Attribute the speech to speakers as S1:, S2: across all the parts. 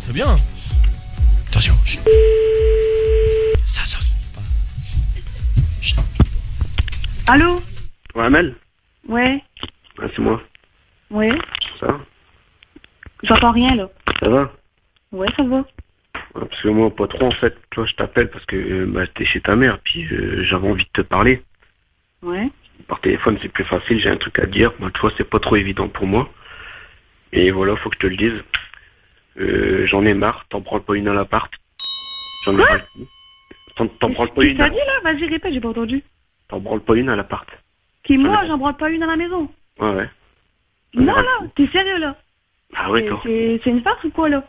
S1: C'est bien. Attention. Ça sonne.
S2: Allô?
S3: Ouais, Amel?
S2: Ouais.
S3: Ouais, c'est moi.
S2: Ouais.
S3: Ça va?
S2: J'entends rien, là.
S3: Ça va?
S2: Ouais, ça va.
S3: Ouais, parce que moi, pas trop, en fait. Tu vois, je t'appelle parce que t'es chez ta mère, puis j'avais envie de te parler.
S2: Ouais.
S3: Par téléphone, c'est plus facile, j'ai un truc à te dire. Moi, tu vois, c'est pas trop évident pour moi. Et voilà, faut que je te le dise. J'en ai marre, t'en prends pas une à l'appart. J'en ai marre. T'en prends pas une.
S2: Qu'est-ce que t'as dit, là? Vas-y, répète, j'ai pas entendu.
S3: T'en branles pas une à l'appart.
S2: Qui, moi, j'en branle pas une à la maison?
S3: Ouais, ouais.
S2: Non, là, t'es sérieux, là?
S3: Ah ouais, toi.
S2: C'est une farce ou quoi, là?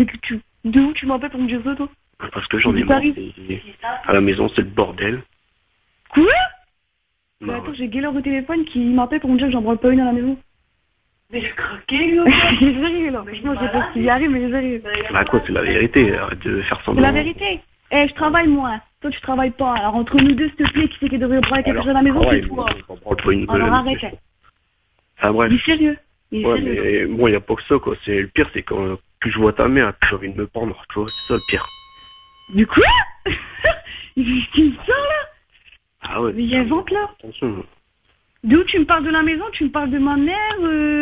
S2: De où tu m'appelles pour me dire ça, toi?
S3: Parce que j'en ai marre. À la maison, c'est le bordel.
S2: Quoi?
S3: Bah,
S2: attends, j'ai Gaylor au téléphone qui m'appelle pour me dire que j'en branle pas une à la maison. Mais j'ai craqué, lui. J'ai sérieux, là. Franchement, je sais pas s'il y arrive, mais j'ai sérieux.
S3: Bah quoi, c'est la vérité, arrête de faire semblant.
S2: C'est la vérité. Eh, je travaille, moi. Toi, tu travailles pas. Alors, entre nous deux, s'il te plaît, qui c'est qui devrait branler quelque chose à la maison, c'est toi. Alors, arrête.
S3: Ah, bref.
S2: Il est sérieux.
S3: Ouais, mais bon, y a pas que ça, quoi. C'est le pire, c'est quand que je vois ta mère, j'ai envie de me pendre, tu vois, c'est ça le pire.
S2: Du quoi? Il me sort, là?
S3: Ah ouais.
S2: Mais il invente, là.
S3: Attention.
S2: D'où tu me parles de la maison, tu me parles de ma mère,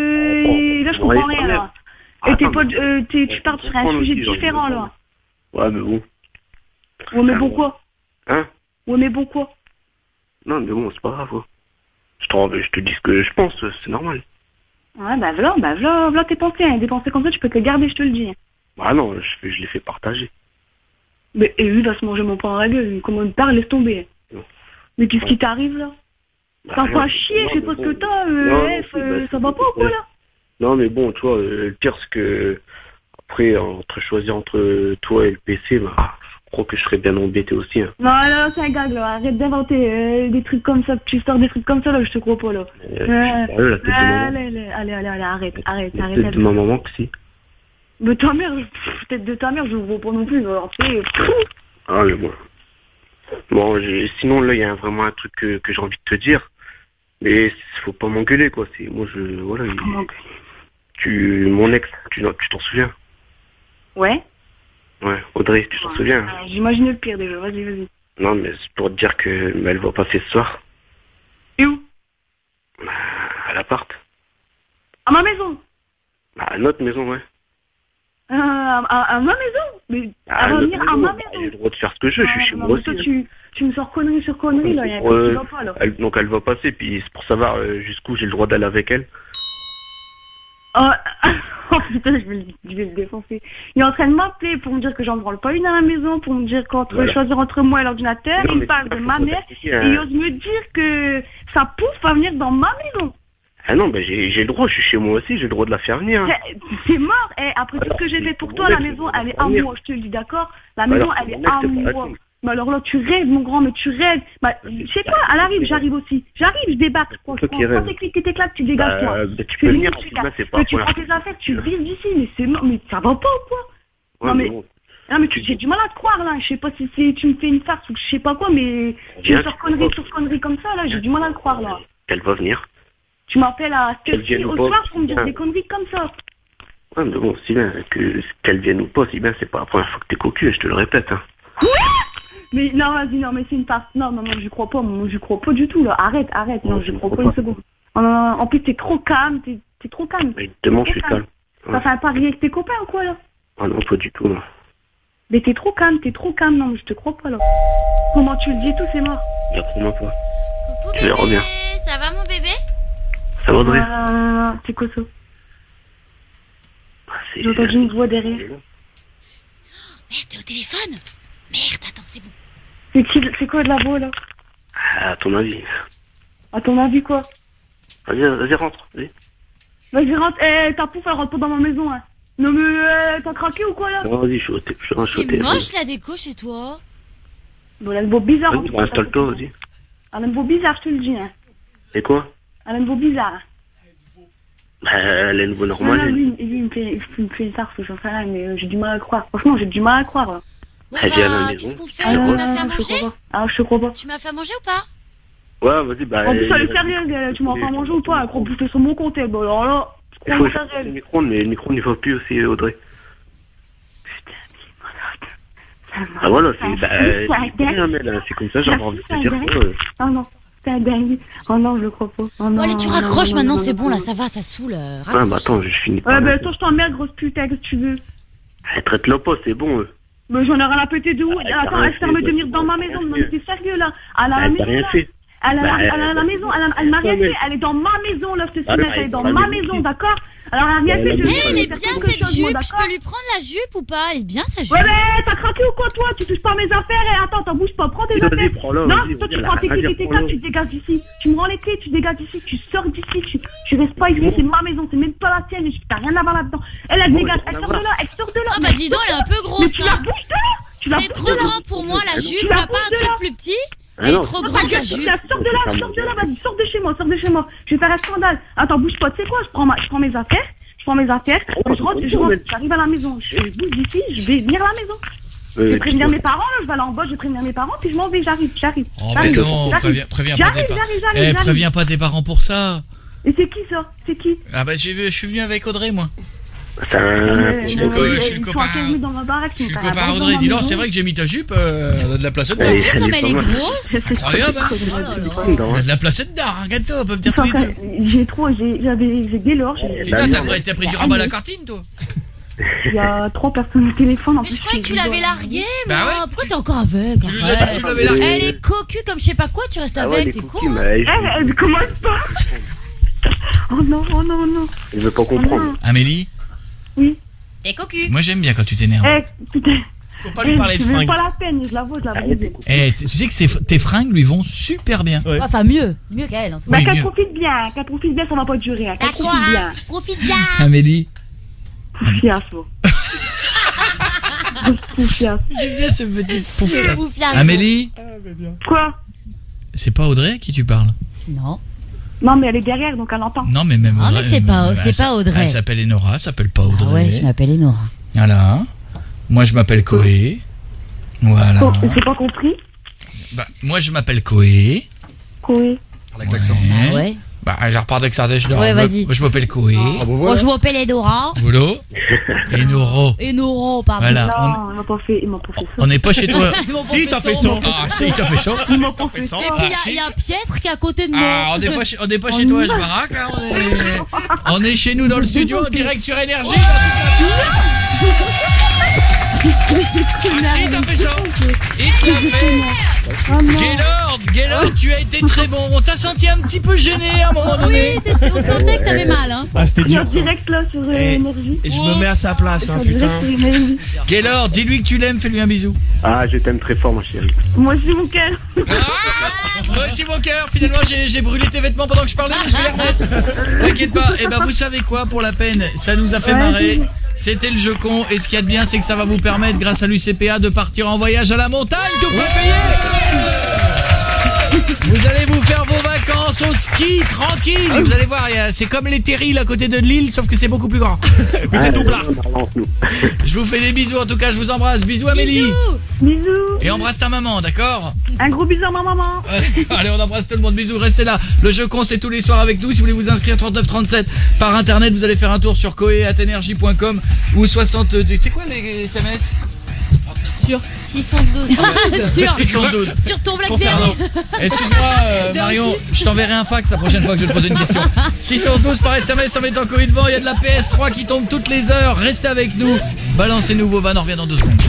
S2: et là, je comprends rien, là. Et tu parles sur un sujet différent, là.
S3: Ouais, mais bon.
S2: Ouais, mais bon quoi?
S3: Hein?
S2: Ouais, mais bon quoi?
S3: Non, mais bon, c'est pas grave, quoi. Je te dis ce que je pense, c'est normal.
S2: Ouais, bah voilà tes pensées, hein. Des pensées comme ça, tu peux te les garder, je te le dis.
S3: Bah non, je les fais partager.
S2: Mais, et lui, il va se manger mon pain à la gueule, comment il parle, laisse tomber. Non. Mais qu'est-ce qui t'arrive, là? T'as pas à chier, je sais pas ce que t'as, ça va pas ou quoi, là?
S3: Non, mais bon, tu vois, le pire, c'est que, après, choisir entre toi et le PC, bah, je crois que je serais bien embêté aussi, hein.
S2: Non, c'est un gag, là, arrête d'inventer des trucs comme ça, tu sors des trucs comme ça, là, je te crois pas, là. Allez, arrête.
S3: Peut-être de ma maman que si.
S2: De ta mère, peut-être de ta mère, je ne vois pas non plus, alors, c'est...
S3: Ah, mais bon. Bon, sinon, là, il y a vraiment un truc que j'ai envie de te dire. Mais faut pas m'engueuler, quoi. C'est moi, voilà. Mon ex, tu t'en souviens?
S2: Ouais.
S3: Ouais, Audrey, tu t'en souviens?
S2: J'imagine le pire déjà. Vas-y.
S3: Non, mais c'est pour te dire que elle va passer ce soir.
S2: Et où?
S3: À l'appart.
S2: À ma maison.
S3: À notre maison, ouais.
S2: À ma maison? Mais elle va venir à ma maison.
S3: J'ai le droit de faire ce que je veux, je suis chez moi aussi.
S2: Toi, tu me sors connerie sur connerie, là. Il y a un truc qui va pas, là.
S3: Donc elle va passer, puis c'est pour savoir jusqu'où j'ai le droit d'aller avec elle.
S2: Oh putain, je vais le défoncer. Il est en train de m'appeler pour me dire que j'en branle pas une à la maison, pour me dire choisir entre moi et l'ordinateur. Il parle de ma mère et il ose me dire que sa pouffe va venir dans ma maison.
S3: Ah non, ben j'ai le droit, je suis chez moi aussi, j'ai le droit de la faire venir.
S2: C'est mort. Après tout ce que j'ai fait pour toi, la maison, elle est à moi, je te le dis, d'accord? La maison, elle est à moi. Mais alors là, tu rêves, mon grand, mais tu rêves. Bah, je sais pas, elle arrive, j'arrive aussi. J'arrive, je débarque. Quand tes clics et tes claques, tu dégages, toi.
S3: Tu peux venir, c'est pas.
S2: Tu prends tes affaires, tu vives d'ici, mais c'est mort, mais ça va pas ou quoi? Non, mais j'ai du mal à te croire, là. Je sais pas si tu me fais une farce ou je sais pas quoi, mais tu me sors connerie sur connerie comme ça, là, j'ai du mal à te croire, là.
S3: Elle va venir.
S2: Tu m'appelles à au soir pour me dire des conneries comme ça.
S3: Ouais, mais bon, si bien qu'elle vienne ou pas, si bien c'est pas la première fois que t'es cocu, je te le répète, hein.
S2: Mais non, vas-y, non, mais c'est une farce. Non, j'y crois pas, moi, j'y crois pas du tout, là. Arrête, non, j'y crois pas une seconde. En plus, t'es trop calme, t'es trop calme.
S3: Évidemment, je suis calme.
S2: T'as fait un pari avec tes copains ou quoi, là?
S3: Ah non, pas du tout, non.
S2: Mais t'es trop calme, non, mais je te crois pas, là. Comment tu le dis, tout, c'est mort.
S3: Absolument pas.
S4: Coucou
S3: bébé,
S4: ça va mon bébé?
S3: Ça va, Audrey?
S2: C'est quoi ça? J'ai entendu une voix derrière.
S4: Merde, t'es au téléphone? Merde, attends, c'est bon.
S2: C'est quoi de la voix, là?
S3: À ton avis.
S2: À ton avis, quoi?
S3: Vas-y, rentre,
S2: Vas-y, rentre. Ta pouffe, elle rentre pas dans ma maison, hein. Non, mais t'as craqué ou quoi, là?
S3: Non, vas-y, je suis au téléphone.
S4: C'est moche, la déco, chez toi.
S2: Bon, elle a une voix bizarre.
S3: Vas-y, installe-toi, vas-y.
S2: Elle a une voix bizarre, je te le dis, hein.
S3: Et quoi?
S2: Elle a une voix bizarre.
S3: Elle a une voix normale.
S2: Non, lui, il me fait une farce, j'en sais rien, mais j'ai du mal à croire. Franchement, j'ai du mal à croire, là.
S4: Bon, qu'est-ce qu'on fait? Tu m'as fait à manger?
S2: Je te crois pas.
S4: Tu m'as fait à manger ou pas?
S3: Ouais, vas-y, bah...
S2: En plus, elle est sérieuse, tu m'as fait à manger ou pas? Elle croit bouffer sur mon compte, bon, alors là...
S3: Il faut le micro, mais le micro n'y va plus aussi, Audrey. Ah voilà, c'est rien, Amel, c'est comme ça, j'ai envie de te dire quoi.
S2: Non, c'est dingue. Oh non, je le crois pas. Oh non,
S4: allez, tu raccroches maintenant, c'est bon, là, ça va, ça saoule.
S3: Ah, mais attends, je finis pas.
S2: Ouais, bah attends, je t'emmerde, grosse putain, qu'est-ce que tu veux?
S3: Traite-le pas, c'est bon.
S2: Mais j'en ai rien à péter de où? Attends, elle se permet de venir dans ma maison, non, mais t'es sérieux, là? Elle a la maison,
S3: rien fait.
S2: Elle a la maison, elle m'a rien fait, elle est dans ma maison, là, je te signale, elle est dans ma maison, d'accord? Alors, elle a rien fait,
S4: Elle est bien cette jupe, je peux lui prendre la jupe ou pas? Elle est bien sa jupe.
S2: Ouais, mais t'as craqué ou quoi, toi? Tu touches pas mes affaires et attends, t'en bouges pas, prends tes affaires. Non, toi, tu prends tes clés et tes cartes, tu dégages d'ici. Tu me rends les clés, tu dégages d'ici, tu sors d'ici, tu restes pas ici, c'est ma maison, c'est même pas la tienne, t'as rien à voir là-dedans. Elle dégage, elle sort de là, elle sort de là.
S4: Ah bah dis donc, elle est un peu grosse,
S2: tu la bouges de là.
S4: C'est trop grand pour moi, la jupe, t'as pas un truc plus petit? Elle est trop grande, ta jupe.
S2: Sors de là, vas-y, sors de chez moi. Je vais faire un scandale. Attends, bouge pas, tu sais quoi? Je prends mes affaires, je rentre, j'arrive à la maison. Je bouge d'ici, je vais venir à la maison. Je vais prévenir mes parents, là, je vais aller en bas, je vais prévenir mes parents, puis je m'en vais, j'arrive.
S1: Oh, mais non, préviens pas tes parents. Préviens pas tes parents pour ça.
S2: Et c'est qui ça? C'est qui?
S1: Ah bah, je suis venu avec Audrey, moi.
S3: Je
S1: suis le copain à Audrey. Dis non, c'est vrai que j'ai mis ta jupe, on a de la place dedans.
S4: Comme elle est grosse.
S1: Incroyable, hein. On a de la place dedans, regarde ça, on peut me dire tous les deux.
S2: J'ai Gaylord.
S1: Putain, t'as pris du rabat à la cantine, toi?
S2: Il y a 3 personnes au téléphone en
S4: Mais
S2: plus.
S4: je croyais que tu l'avais larguée, moi.
S1: Bah ouais.
S4: Pourquoi t'es encore avec?
S1: Tu l'avais larguée.
S4: Elle est cocu comme je sais pas quoi, tu restes avec, t'es con.
S2: Elle commence pas. Oh non.
S3: Je veux pas comprendre.
S1: Amélie?
S2: Oui.
S4: T'es cocu.
S1: Moi, j'aime bien quand tu t'énerves.
S2: Putain.
S5: Faut pas lui parler de fringues.
S2: C'est pas la peine, je la vois.
S1: Tu sais que tes fringues lui vont super bien.
S5: Ouais.
S4: Enfin, mieux qu'elle, en tout cas.
S2: Bah,
S1: Oui, mieux.
S2: qu'elle profite bien, ça va pas durer. Qu'elle
S4: D'accord,
S2: profite bien.
S4: profite bien.
S1: Amélie?
S2: Poufias, moi. Poufias.
S1: J'aime bien ce petit poufias.
S4: Poufias.
S1: Amélie?
S2: Quoi?
S1: C'est pas Audrey à qui tu parles?
S4: Non.
S2: Non, mais elle est derrière, donc elle entend.
S1: Non, mais même
S4: Ah,
S1: Audrey.
S4: mais c'est pas Audrey.
S1: Elle s'appelle Enora, s'appelle pas Audrey.
S4: Ah ouais, je m'appelle Enora.
S1: Voilà. Moi, je m'appelle Koé. Voilà.
S2: Oh, j'ai pas compris.
S1: Bah, moi, je m'appelle Koé.
S2: Koé.
S5: Avec l'accent.
S4: Ah ouais.
S1: Bah, je repars avec ça.
S4: Ouais, vas-y.
S1: Moi, je m'appelle Koé.
S5: Ah, bon,
S4: Moi,
S5: voilà.
S4: je m'appelle Enora.
S1: Boulot. Enoro.
S4: Enora, pardon.
S1: Voilà.
S2: Non, il m'a pas fait ça.
S1: On n'est pas chez toi.
S4: Ils m'ont
S5: Si,
S4: pas
S5: t'as fait
S4: son.
S5: ça.
S1: Ah, si, il t'a fait ça.
S2: Il m'a pas fait ça.
S4: Et puis, il y a Pietre qui est à côté de moi.
S1: Ah, on n'est pas chez toi, je baraque, hein. On est chez nous dans le studio, en direct sur Énergie. Si, t'as fait ça. Il te l'a fait. Gaylord, tu as été très bon. On t'a senti un petit peu gêné à un moment donné.
S4: Oui, on sentait que t'avais mal, hein.
S5: Ah, c'était
S2: Il est en
S5: dur.
S2: direct là sur Énergie.
S5: Et je me mets à sa place, hein,
S2: En direct
S5: putain.
S2: sur Énergie.
S1: Gaylord, dis-lui que tu l'aimes, fais-lui un bisou.
S3: Ah, je t'aime très fort, ma chérie.
S2: Moi aussi, mon cœur.
S1: Moi aussi mon cœur, finalement j'ai brûlé tes vêtements pendant que je parlais, mais je vais les remettre. T'inquiète pas, et ben vous savez quoi, pour la peine, ça nous a fait marrer. C'était le jeu con, et ce qu'il y a de bien, c'est que ça va vous permettre, grâce à l'UCPA, de partir en voyage à la montagne, tout frais payé. Vous allez vous faire vos vacances au ski, tranquille. Vous allez voir, c'est comme les terrils à côté de Lille, sauf que c'est beaucoup plus grand.
S5: Mais c'est double là.
S1: Je vous fais des bisous, en tout cas, je vous embrasse. Bisous Amélie.
S2: Bisous.
S1: Et embrasse ta maman, d'accord?
S2: Un gros bisou à ma maman.
S1: Allez, on embrasse tout le monde. Bisous, restez là. Le jeu con, c'est tous les soirs avec nous. Si vous voulez vous inscrire 3937 par internet, vous allez faire un tour sur koé@energie.com ou 62. C'est quoi les SMS?
S4: Sur 612. Sur
S1: 612.
S4: Sur ton Blackberry.
S1: Excuse-moi, Marion, je t'enverrai un fax la prochaine fois que je vais te poser une question. 612 par SMS, ça va être encore une vent. Il y a de la PS3 qui tombe toutes les heures. Restez avec nous. Balancez-nous vos vannes, on revient dans 2 secondes.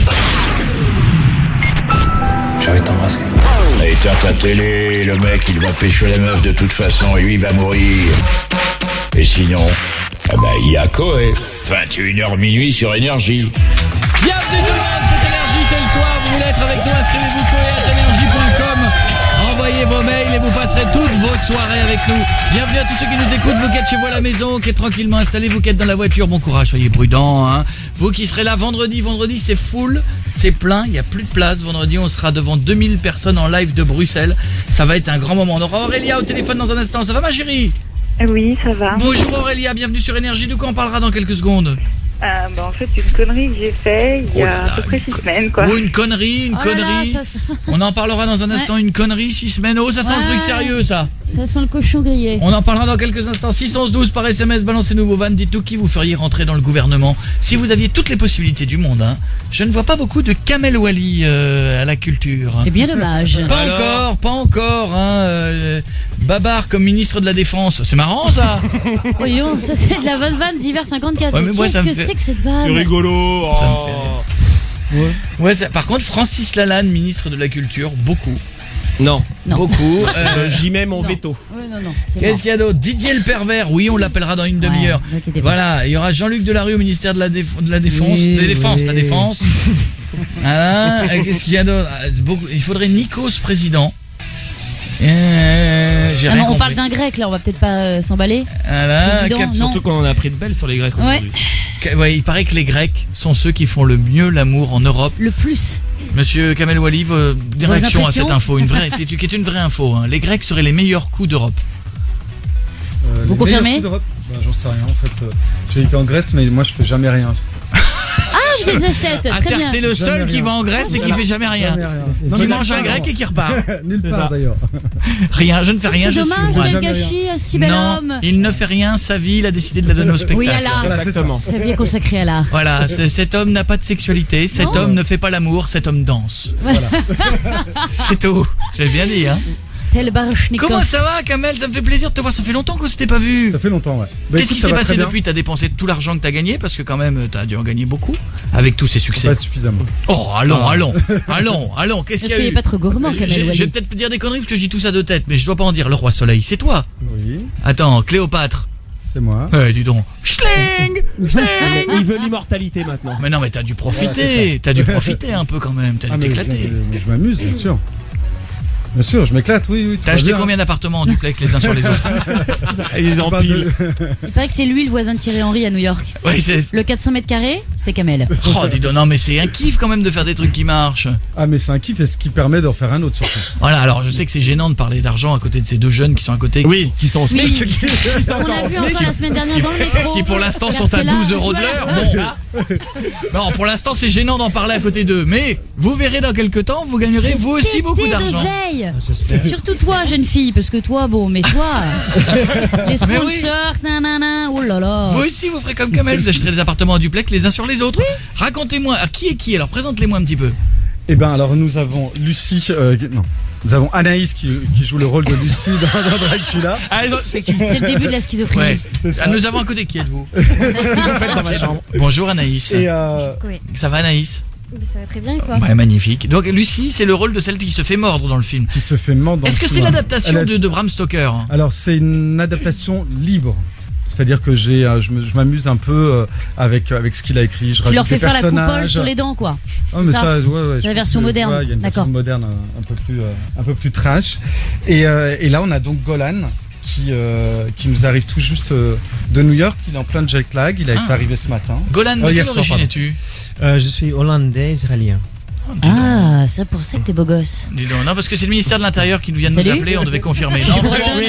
S6: J'ai envie de t'embrasser.
S7: Éteins ta télé, le mec il va pécho la meuf de toute façon et lui il va mourir. Et sinon, ah bah il y a Koé. 21h minuit sur Énergie.
S1: Bienvenue tout le monde, c'est Énergie, c'est le soir. Vous voulez être avec nous, inscrivez-vous koé@energie.com. Envoyez vos mails et vous passerez toutes vos soirées avec nous. Bienvenue à tous ceux qui nous écoutent, vous qui êtes chez vous à la maison, qui êtes tranquillement installés, vous qui êtes dans la voiture, bon courage, soyez prudents, hein. Vous qui serez là vendredi c'est full, c'est plein, il n'y a plus de place. Vendredi, on sera devant 2000 personnes en live de Bruxelles. Ça va être un grand moment. On aura Aurélia au téléphone dans un instant. Ça va ma chérie?
S2: Oui, ça va.
S1: Bonjour Aurélia, bienvenue sur Énergie. De quoi on parlera dans quelques secondes?
S6: En fait, une connerie que j'ai fait il y a à peu près 6 semaines, quoi.
S1: Oh, une connerie.
S4: Oh là là,
S1: On en parlera dans un instant, une connerie, 6 semaines. Oh, ça sent le truc sérieux, ça.
S4: Ça sent le cochon grillé.
S1: On en parlera dans quelques instants. 612 par SMS, balancez-nous vos vannes. Dites-nous qui vous feriez rentrer dans le gouvernement si vous aviez toutes les possibilités du monde. Hein. Je ne vois pas beaucoup de Kamel Wally à la culture.
S4: C'est bien dommage.
S1: Pas encore. Hein, Babar comme ministre de la Défense. C'est marrant, ça.
S4: Oh, dis donc, ça c'est de la bonne vanne d'hiver 54.
S1: Ouais, mais moi,
S4: qu'est-ce que c'est que cette vanne?
S5: C'est rigolo.
S1: Ça me fait rire. Ouais, par contre, Francis Lalanne, ministre de la Culture, beaucoup.
S5: Non.
S1: Beaucoup.
S5: J'y mets mon veto.
S4: Ouais, non.
S1: Qu'est-ce qu'il y a d'autre? Didier le pervers, oui, on l'appellera dans une demi-heure. Voilà, il y aura Jean-Luc Delarue au ministère de la Défense. La Défense. Voilà, qu'est-ce qu'il y a d'autre? Il faudrait Nikos président.
S4: On parle d'un grec là, on va peut-être pas s'emballer.
S1: Voilà,
S5: surtout qu'on en a pris de belles sur les Grecs aujourd'hui.
S1: Ouais, il paraît que les Grecs sont ceux qui font le mieux l'amour en Europe.
S4: Le plus.
S1: Monsieur Kamel Wally, des réactions à cette info, qui est une vraie info. Hein. Les Grecs seraient les meilleurs coups d'Europe.
S4: Vous confirmez?
S8: J'en sais rien en fait. J'ai été en Grèce, mais moi je fais jamais rien.
S4: Vous êtes ascète, très bien.
S1: T'es le seul qui va en Grèce et qui fait jamais rien. Qui mange un grec et qui repart.
S8: Nulle part d'ailleurs.
S1: Rien, je ne fais rien.
S4: C'est dommage, quel gâchis, un si bel homme.
S1: Il ne fait rien, sa vie, il a décidé de la donner au spectacle.
S4: Oui, à l'art.
S5: Exactement.
S4: Sa vie est consacrée à l'art.
S1: Voilà, cet homme n'a pas de sexualité, cet homme ne fait pas l'amour, cet homme danse. Voilà. C'est tout. J'ai bien dit, hein. Comment ça va, Kamel? Ça me fait plaisir de te voir. Ça fait longtemps qu'on s'était pas vu.
S8: Ça fait longtemps, ouais.
S1: Qu'est-ce qui s'est passé depuis? T'as dépensé tout l'argent que t'as gagné, parce que quand même t'as dû en gagner beaucoup avec tous ces succès.
S8: Pas suffisamment.
S1: Oh, allons. Qu'est-ce qu'il y a eu?
S4: Soyez pas trop gourmand, Kamel Wally.
S1: Je vais peut-être dire des conneries parce que je dis tout ça de tête, mais je dois pas en dire. Le roi Soleil, c'est toi?
S8: Oui.
S1: Attends, Cléopâtre.
S8: C'est moi.
S1: Ouais, dis donc. Schling.
S5: Il veut l'immortalité maintenant.
S1: Mais non, mais t'as dû profiter. T'as dû profiter un peu quand même. T'as dû t'éclater.
S8: Je m'amuse, bien sûr. Bien sûr, je m'éclate, oui.
S1: T'as acheté combien d'appartements en duplex les uns sur les autres?
S5: Il
S4: paraît que c'est lui le voisin de Thierry Henry à New York.
S1: Oui,
S4: le 400 mètres carrés, c'est Kamel.
S1: Oh, dis donc, non, mais c'est un kiff quand même de faire des trucs qui marchent.
S8: Ah, mais c'est un kiff et ce qui permet d'en faire un autre surtout.
S1: Voilà, alors je sais que c'est gênant de parler d'argent à côté de ces deux jeunes qui sont à côté.
S5: Oui, qui sont au SMIC.
S4: On a vu encore la semaine dernière dans le métro.
S1: Qui pour l'instant sont à 12 € de l'heure. Non, pour l'instant c'est gênant d'en parler à côté d'eux. Mais vous verrez dans quelques temps, vous gagnerez vous aussi beaucoup d'argent.
S4: Surtout toi, jeune fille, parce que toi, mais toi, les sponsors, nanana, oh là là.
S1: Vous aussi, vous ferez comme Kamel, vous achèterez des appartements en duplex les uns sur les autres. Oui. Racontez-moi, qui est qui? Alors, présente-les-moi un petit peu.
S8: Eh ben, alors, nous avons Lucie, nous avons Anaïs qui joue le rôle de Lucie dans Dracula.
S4: C'est le début de la schizophrénie.
S1: Ouais. Nous avons à côté, qui êtes-vous? Je vous faites dans ma chambre. Bonjour Anaïs.
S8: Et
S4: oui.
S1: Ça va Anaïs?
S9: Ça va très bien et quoi?
S1: Ouais, magnifique. Donc Lucie, c'est le rôle de celle qui se fait mordre dans le film.
S8: Qui se fait mordre dans
S1: Est-ce que c'est l'adaptation de Bram Stoker?
S8: Alors c'est une adaptation libre. C'est-à-dire que je m'amuse un peu avec ce qu'il a écrit. Je
S4: tu leur fais faire
S8: personnages.
S4: La coupole sur les dents, quoi.
S8: Oh, mais ça, ouais,
S4: la version moderne.
S8: Il y a une version moderne un peu plus trash. Et là, on a donc Golan qui nous arrive tout juste de New York. Il est en plein jet lag. Il est arrivé ce matin.
S1: Golan, de quelle origine es-tu?
S10: Je suis hollandais israélien.
S4: Ah, c'est pour ça que t'es beau gosse.
S1: Dis donc, non, parce que c'est le ministère de l'Intérieur qui nous vient de nous appeler, on devait confirmer. Non,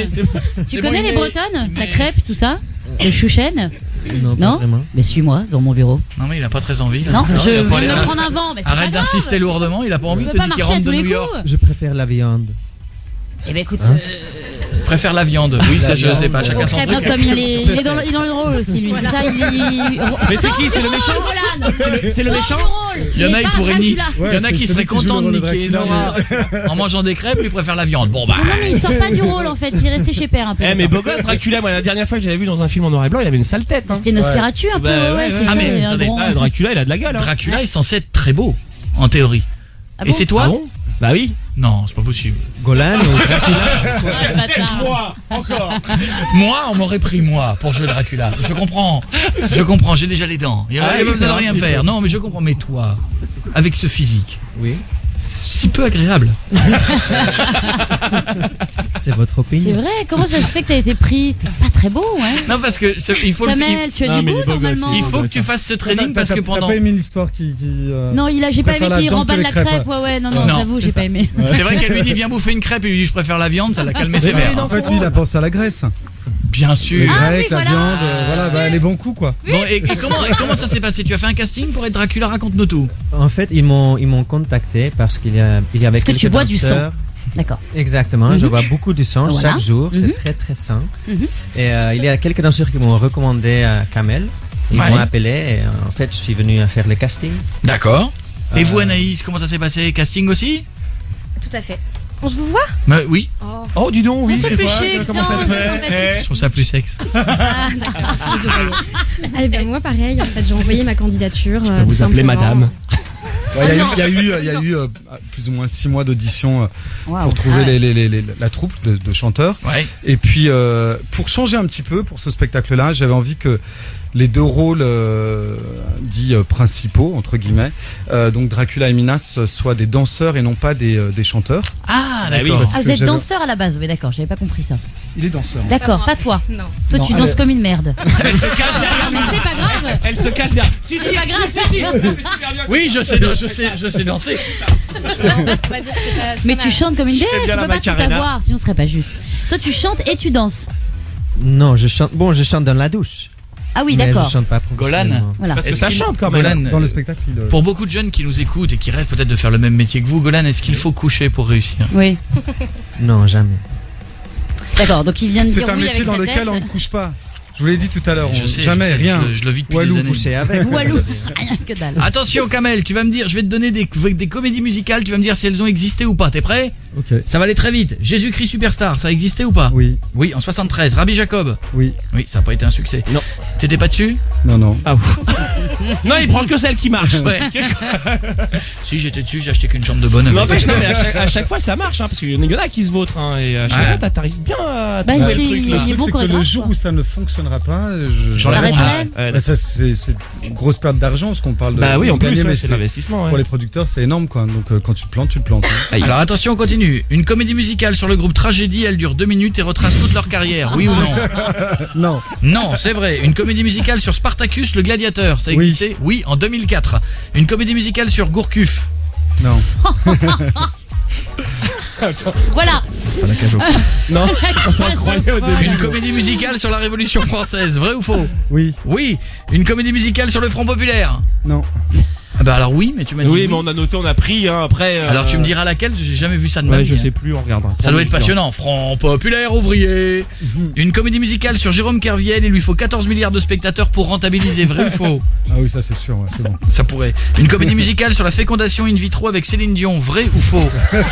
S4: tu connais les Bretonnes? La crêpe, tout ça? Le chouchen?
S10: Non,
S4: mais suis-moi dans mon bureau.
S1: Non, mais il a pas très envie. Là.
S4: Non, je viens de me prendre un vent. Mais
S1: arrête d'insister lourdement, il a pas envie de te dire qu'il rentre de New York.
S10: Je préfère la viande.
S4: Eh ben écoute,
S1: préfère la viande. Oui, ça je sais pas, chacun son truc.
S4: Comme il est dans le rôle aussi lui. C'est ça,
S5: mais c'est qui? C'est le méchant? C'est le méchant?
S1: Il y en a il pourrait nier. Il y en a qui seraient contents de niquer Nora en mangeant des crêpes, lui préfère la viande. Bon bah.
S4: Non mais il sort pas du rôle en fait, il est resté chez Père un peu.
S5: Eh mais beau gosse Dracula, moi la dernière fois que j'avais vu dans un film en noir et blanc, il avait une sale tête.
S4: C'était Nosferatu un peu, ouais, c'est ça.
S1: Mais attendez,
S5: Dracula, il a de la gueule.
S1: Dracula est censé être très beau en théorie. Et c'est toi? Bah oui. Non, c'est pas possible.
S10: Golan ou Dracula?
S5: Moi, encore.
S1: Moi, on m'aurait pris moi pour jouer Dracula. Je comprends, j'ai déjà les dents. Il y a même de rien faire. Non, mais je comprends. Mais toi, avec ce physique.
S10: Oui.
S1: Si peu agréable.
S10: C'est votre opinion.
S4: C'est vrai, comment ça se fait que t'as été pris? T'es pas très beau, hein?
S1: Non, parce que il faut
S4: Kamel, tu as du goût normalement.
S1: Il faut que tu fasses ce training parce que pendant.
S8: T'as pas aimé l'histoire qui
S4: Non, j'ai pas aimé qu'il remballe la crêpe. Ouais, non, j'avoue, j'ai pas aimé.
S1: C'est vrai qu'elle lui dit viens bouffer une crêpe et lui dit je préfère la viande, ça l'a calmé sévère.
S8: En fait, lui, il a pensé à la graisse.
S1: Bien sûr.
S8: Les
S4: Ah,
S8: grecs,
S4: oui,
S8: la
S4: voilà.
S8: viande, voilà, bah, les bons coups quoi.
S1: Bon, et comment ça s'est passé? Tu as fait un casting pour être Dracula? Raconte-nous tout.
S10: En fait, ils m'ont contacté parce qu'il y avait
S4: Parce que
S10: quelques
S4: tu bois du sang.
S10: danseurs.
S4: D'accord.
S10: Exactement, je bois beaucoup de sang
S4: Voilà.
S10: chaque jour, c'est très très sain. Et il y a quelques danseurs qui m'ont recommandé Kamel. Ils
S1: Ouais.
S10: m'ont appelé et en fait, je suis venu faire le casting.
S1: D'accord. Et vous, Anaïs, comment ça s'est passé? Casting aussi?
S9: Tout à fait. On se vous voit?
S1: Bah, oui.
S5: Oh, dis donc, oui,
S9: On se
S5: c'est
S9: fait
S5: quoi?
S9: chier,
S5: Comment ça se
S9: c'est
S5: fait?
S9: sympathique.
S1: Je trouve ça plus sexe.
S9: Ah, d'accord. on se voyait. Eh ben, moi, pareil, en fait, j'ai envoyé ma candidature.
S5: Vous
S9: tout
S5: appelez
S9: simplement.
S5: madame.
S8: Ouais, il y a eu plus ou moins 6 mois d'audition
S4: Waouh.
S8: pour trouver la troupe de chanteurs.
S1: Ouais.
S8: Et puis pour changer un petit peu pour ce spectacle-là, j'avais envie que les deux rôles dits principaux entre guillemets, donc Dracula et Minas, soient des danseurs et non pas des chanteurs.
S1: Ah,
S5: Bah oui.
S1: d'accord.
S8: Parce
S4: Ah,
S8: que
S4: vous êtes
S8: j'avais-
S4: danseur à la base, oui, d'accord, j'avais pas compris ça.
S8: Il est danseur.
S4: D'accord, pas toi.
S9: Non.
S4: Toi,
S8: Non,
S4: tu danses
S8: allez.
S4: comme une merde.
S5: Elle se cache derrière.
S4: Mais c'est pas grave.
S5: Elle se cache derrière. Si,
S4: C'est pas grave.
S1: Oui, je sais danser.
S4: Mais tu chantes comme une
S5: fais
S4: déesse,
S5: bien
S4: on
S5: la
S4: peut pas tout
S5: Macarena.
S4: avoir, sinon ce serait pas juste. Toi, tu chantes et tu danses.
S10: Non, je chante dans la douche.
S4: Ah oui,
S10: Mais
S4: d'accord.
S10: je chante pas professionnellement.
S4: Voilà.
S5: Parce que
S1: Est-ce
S5: ça
S1: qu'il-
S5: chante quand même.
S1: Golan,
S8: Dans le spectacle,
S1: pour beaucoup de jeunes qui nous écoutent et qui rêvent peut-être de faire le même métier que vous, Golan, est-ce qu'il faut coucher pour réussir?
S4: Oui.
S10: Non, jamais.
S4: D'accord, donc il vient de dire
S8: c'est un
S4: oui
S8: métier
S4: avec
S8: dans
S4: sa
S8: lequel
S4: tête.
S8: on ne couche pas. Je vous l'ai dit tout à l'heure,
S1: Je sais,
S8: jamais rien.
S1: Je le vis depuis
S8: Walou,
S1: des années.
S10: Coucher avec.
S4: Walou. Rien que dalle.
S1: Attention, Kamel, tu vas me dire, je vais te donner des comédies musicales, tu vas me dire si elles ont existé ou pas. T'es prêt?
S8: Ok.
S1: Ça va aller très vite. Jésus-Christ Superstar, ça a existé ou pas?
S8: Oui,
S1: Oui, en 73. Rabbi Jacob.
S8: oui,
S1: Oui, ça n'a pas été un succès.
S5: Non.
S1: T'étais pas dessus?
S8: non, non.
S5: Ah, ouf. Non, il prend que celle qui marche.
S1: Ouais. Si, j'étais dessus, j'ai acheté qu'une chambre de bonne.
S5: N'empêche, non, mais à chaque fois ça marche, hein, parce qu'il y en a qui se vautrent, hein, et à chaque
S1: Ouais.
S5: fois t'arrives bien à
S4: Bah,
S5: trouver
S4: c'est-
S5: le truc
S4: il
S5: là.
S4: est
S8: Le truc,
S4: bon
S8: c'est que le
S4: chorégraphe,
S8: jour
S4: quoi.
S8: où ça ne fonctionnera pas,
S1: J'enlève mon
S4: J'arrêterai.
S1: arrêt.
S5: Ouais,
S8: bah, ça c'est une grosse perte d'argent, parce qu'on parle de.
S5: Bah oui, en
S8: de gagner,
S5: plus,
S8: mais
S5: ouais, c'est l'investissement.
S8: pour
S5: Ouais.
S8: les producteurs, c'est énorme quoi. Donc quand tu te plantes, tu te plantes. hein.
S1: Alors attention, on continue. Une comédie musicale sur le groupe Tragédie, elle dure 2 minutes et retrace toute leur carrière. Oui ou non?
S8: Non.
S1: Non, c'est vrai. Une comédie musicale sur Spartacus, le gladiateur, ça
S8: Oui.
S1: existait? Oui, en 2004. Une comédie musicale sur Gourcuff.
S8: Non.
S4: Voilà.
S1: Pas la cage au fond.
S5: Non, on croyait au début.
S1: Une comédie musicale sur la Révolution française, vrai ou faux?
S8: Oui.
S1: Oui. Une comédie musicale sur le Front populaire.
S8: Non.
S1: Ah bah alors oui, mais tu m'as dit
S5: Oui, mais on a noté, on a pris, hein, après.
S1: Alors tu me diras laquelle, j'ai jamais vu ça de ma
S5: Ouais,
S1: vie.
S5: je sais plus, on regardera.
S1: Ça doit être passionnant. Front populaire ouvrier. Une comédie musicale sur Jérôme Kerviel, il lui faut 14 milliards de spectateurs pour rentabiliser, vrai ou faux?
S8: Ah oui, ça c'est sûr, ouais, c'est bon.
S1: Ça pourrait. Une comédie musicale sur la fécondation in vitro avec Céline Dion, vrai ou faux?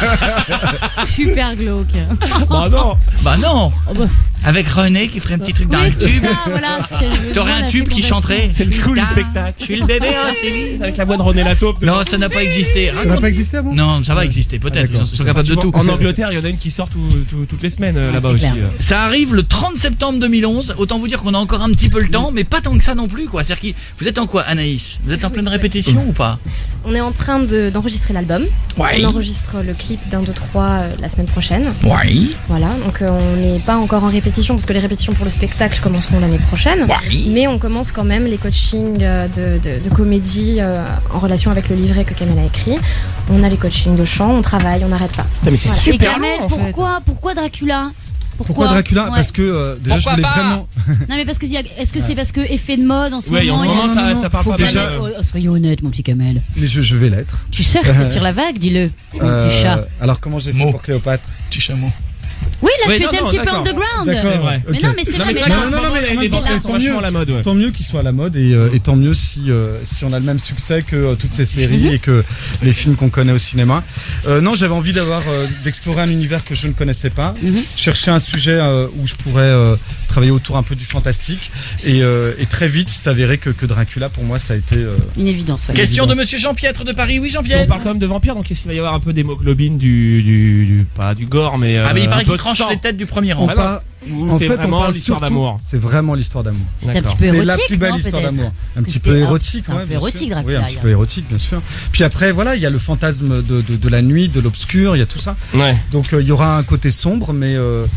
S4: Super glauque.
S5: Bah non.
S1: Bah non.
S4: Oh, bah,
S1: Avec René qui ferait un petit truc dans
S4: oui,
S1: le
S4: c'est
S1: tube.
S4: ça, voilà. ce que je veux
S1: T'aurais
S4: dire,
S1: un
S4: la
S1: tube qui
S4: fécondation.
S1: chanterait.
S5: C'est le coup du
S1: Putain,
S5: spectacle.
S1: Je suis le bébé, hein, Céline.
S5: Avec la voix de René Lataupe.
S1: Non, ça n'a pas existé.
S8: Ça n'a
S1: Raconte.
S8: pas existé avant?
S1: Non, ça va exister, peut-être.
S8: Ah, d'accord.
S1: Ils sont capables de tout.
S5: En Angleterre, il y en a une qui sort toutes les semaines là-bas
S4: c'est
S5: aussi.
S4: clair.
S1: Ça arrive le 30 septembre 2011. Autant vous dire qu'on a encore un petit peu le temps, mais pas tant que ça non plus, quoi. C'est-à-dire que vous êtes en quoi, Anaïs? Vous êtes en pleine répétition ou pas?
S9: On est en train d'enregistrer l'album.
S1: Ouais.
S9: On enregistre le clip d'1, 2, 3 la semaine prochaine.
S1: Ouais.
S9: Voilà, donc on n'est pas encore en répétition parce que les répétitions pour le spectacle commenceront l'année prochaine.
S1: Ouais.
S9: Mais on commence quand même les coachings de comédie en relation avec le livret que Kamel a écrit. On a les coachings de chant, on travaille, on n'arrête pas.
S5: Putain, mais c'est
S9: Voilà.
S4: Et
S5: super
S4: Kamel,
S5: long en fait.
S4: pourquoi Dracula?
S8: Pourquoi Dracula?
S4: Ouais.
S8: Parce que déjà
S1: Pourquoi
S8: je voulais
S1: pas
S8: vraiment.
S4: Non mais parce que est-ce que c'est parce que effet de mode en ce
S5: Ouais,
S4: moment?
S5: en ce
S4: il y a-
S5: moment,
S8: non,
S5: ça parle
S8: faut
S5: pas
S8: déjà-
S5: mal.
S4: Soyons honnêtes, mon petit Kamel.
S8: Mais je vais l'être.
S4: Tu surfes sur la vague, dis-le. Mon petit chat.
S8: Alors comment j'ai fait
S1: Mot.
S8: pour Cléopâtre?
S1: Petit chameau.
S4: Oui, là
S5: Ouais,
S4: tu
S5: non,
S4: étais un
S5: non,
S4: petit peu
S5: d'accord.
S4: underground.
S8: D'accord.
S5: C'est vrai.
S4: Mais
S8: Ok.
S4: non, mais c'est
S5: Non,
S4: vrai,
S5: mais
S4: mais
S5: c'est
S4: là,
S5: vrai,
S8: non, non, mais en
S5: les
S8: même temps,
S5: ventes
S8: tant
S5: sont vachement
S8: mieux.
S5: à la mode, ouais.
S8: Tant mieux qu'il soit à la mode et tant mieux si on a le même succès que toutes ces séries et que les films qu'on connaît au cinéma. Non, j'avais envie d'explorer un univers que je ne connaissais pas, chercher un sujet où je pourrais travailler autour un peu du fantastique et très vite il s'est avéré que Dracula pour moi ça a été
S4: une évidence. Ouais.
S1: Question de monsieur Jean-Pierre de Paris. Oui,
S5: On
S1: Jean-Pierre.
S5: parle quand même de vampires, donc est-ce qu'il va y avoir un peu d'hémoglobine pas du gore, mais
S1: Ah, mais il
S5: un
S1: paraît
S5: peu
S1: qu'il
S5: de
S1: tranche
S5: sang.
S1: les têtes du premier rang.
S8: on
S5: Ah,
S8: parle-
S5: Ou
S8: en
S5: c'est
S8: fait on
S5: vraiment
S8: parle
S5: l'histoire
S8: surtout
S5: d'amour.
S8: c'est vraiment l'histoire d'amour.
S4: C'est un
S5: D'accord.
S4: petit peu
S8: C'est
S4: érotique,
S8: la plus belle
S4: non,
S8: histoire
S4: peut-être?
S8: d'amour. Un
S4: Parce
S8: petit
S4: que
S8: peu
S4: c'était
S8: érotique,
S4: c'est un
S8: ouais,
S4: peu
S8: bien
S4: érotique,
S8: sûr.
S4: Dracula.
S8: Oui, un petit peu érotique, bien sûr. Puis après, voilà, il y a le fantasme de la nuit, de l'obscur, il y a tout ça.
S5: Ouais.
S8: Donc il y aura un côté sombre, mais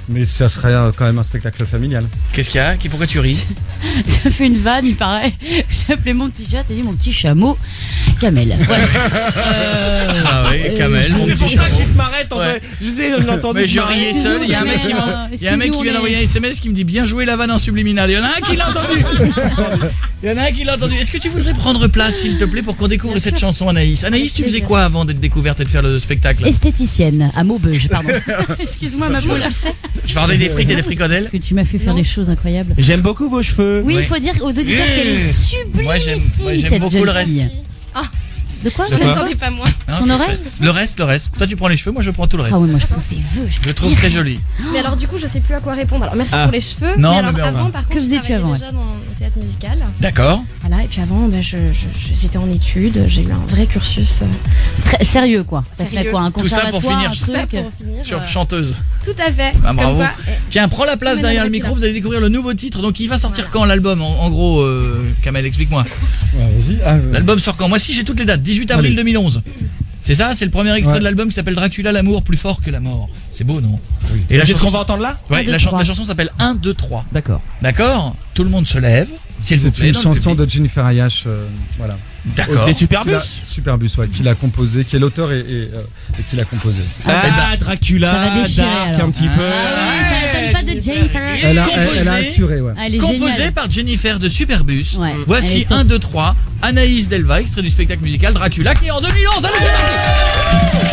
S8: Mais ça serait quand même un spectacle familial.
S1: Qu'est-ce qu'il y a? Pourquoi tu ris?
S4: Ça fait une vanne, il paraît. J'ai appelé mon petit chat, t'as dit mon petit chameau. Kamel. Ouais.
S1: Ah oui, Kamel.
S5: C'est pour ça que tu te m'arrêtes en fait. Je sais, on l'a entendu.
S1: Mais je riais seul. Il y a un mec qui vient d'envoyer un SMS qui me dit bien joué la vanne en subliminal. Il y en a un qui l'a entendu. Il y en a un qui l'a entendu. Est-ce que tu voudrais prendre place, s'il te plaît, pour qu'on découvre cette chanson, Anaïs? Anaïs, tu faisais quoi avant d'être découverte et de faire le spectacle?
S4: Esthéticienne à Maubeuge, pardon. Excuse-moi, ma poule.
S1: Je vendais des frites et des fricadelles.
S4: Parce que tu m'as fait faire des choses incroyables.
S5: J'aime beaucoup vos cheveux.
S4: Oui, il faut dire aux auditeurs qu'elle est sublime.
S1: Moi, j'aime
S4: cette
S1: beaucoup
S4: jeune
S1: le reste.
S4: fille. Ah, de quoi?
S1: De
S4: Je
S1: quoi
S4: n'attendais pas moi.
S1: Non,
S4: Son
S1: c'est
S4: oreille?
S1: fait. Le reste. Toi, tu prends les cheveux, moi, je prends tout le reste.
S4: Ah oui, moi, je prends ses vœux.
S1: Je le trouve très joli.
S9: Mais alors du coup, je sais plus à quoi répondre. Alors merci pour les cheveux.
S1: Non,
S9: mais alors
S1: mais bien,
S9: avant, par contre,
S4: que faisais-tu avant?
S9: déjà dans le théâtre musical.
S1: D'accord.
S9: Voilà, et puis avant, j'étais en études, j'ai eu un vrai cursus.
S4: Très sérieux, quoi. Ça
S9: Sérieux.
S4: fait quoi? Un
S1: Tout ça pour
S4: conservatoire,
S1: finir.
S4: un truc
S1: Sur chanteuse.
S9: Tout à fait.
S1: Ah, bravo.
S9: Comme quoi,
S1: Tiens, prends la place derrière le micro, vous allez découvrir le nouveau titre. Donc il va sortir quand l'album en gros, Kamel, explique-moi.
S8: Ouais, vas-y.
S1: L'album sort quand? Moi si j'ai toutes les dates, 18 avril 2011. C'est ça, c'est le premier extrait de l'album qui s'appelle Dracula, l'amour plus fort que la mort. C'est beau, non?
S5: Oui.
S1: Et
S5: C'est ce qu'on va entendre là?
S1: Ouais, la chanson s'appelle 1, 2, 3.
S5: D'accord.
S1: D'accord? Tout le monde se lève. S'il vous
S8: C'est
S1: plaît,
S8: une
S1: dans le
S8: chanson
S1: public.
S8: de Jennifer Ayash, voilà.
S1: D'accord.
S5: Des Superbus.
S8: Superbus, ouais, qui l'a composé, qui est l'auteur et qui l'a composé aussi.
S5: Ah, Dracula,
S4: ça va déchirer,
S5: Dark,
S4: alors.
S5: un petit peu.
S4: Ah oui, ça m'étonne pas de Jennifer.
S8: Elle a assuré, ouais.
S4: Elle est
S1: Composé
S4: géniale.
S1: par Jennifer de Superbus.
S4: Ouais. Elle
S1: Voici
S4: est top.
S1: 1, 2, 3. Anaïs Delva, extrait du spectacle musical Dracula qui est en 2011. Allez, c'est parti!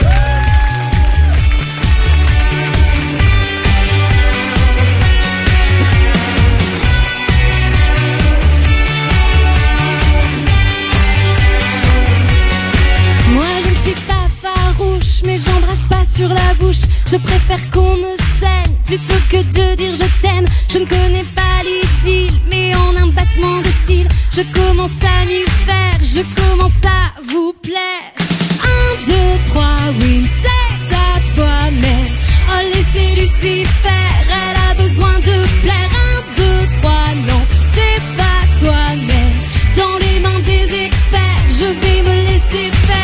S11: Moi je ne suis pas farouche, mais j'embrasse pas sur la bouche. Je préfère qu'on me saigne plutôt que de dire je t'aime. Je ne connais pas l'idylle, mais en un battement de cils, je commence à m'y faire, je commence à vous plaire. 1, 2, 3, oui c'est à toi, mais oh laissez Lucifer, elle a besoin de plaire. 1, 2, 3, non c'est pas toi, mais dans les mains des experts, je vais me laisser faire.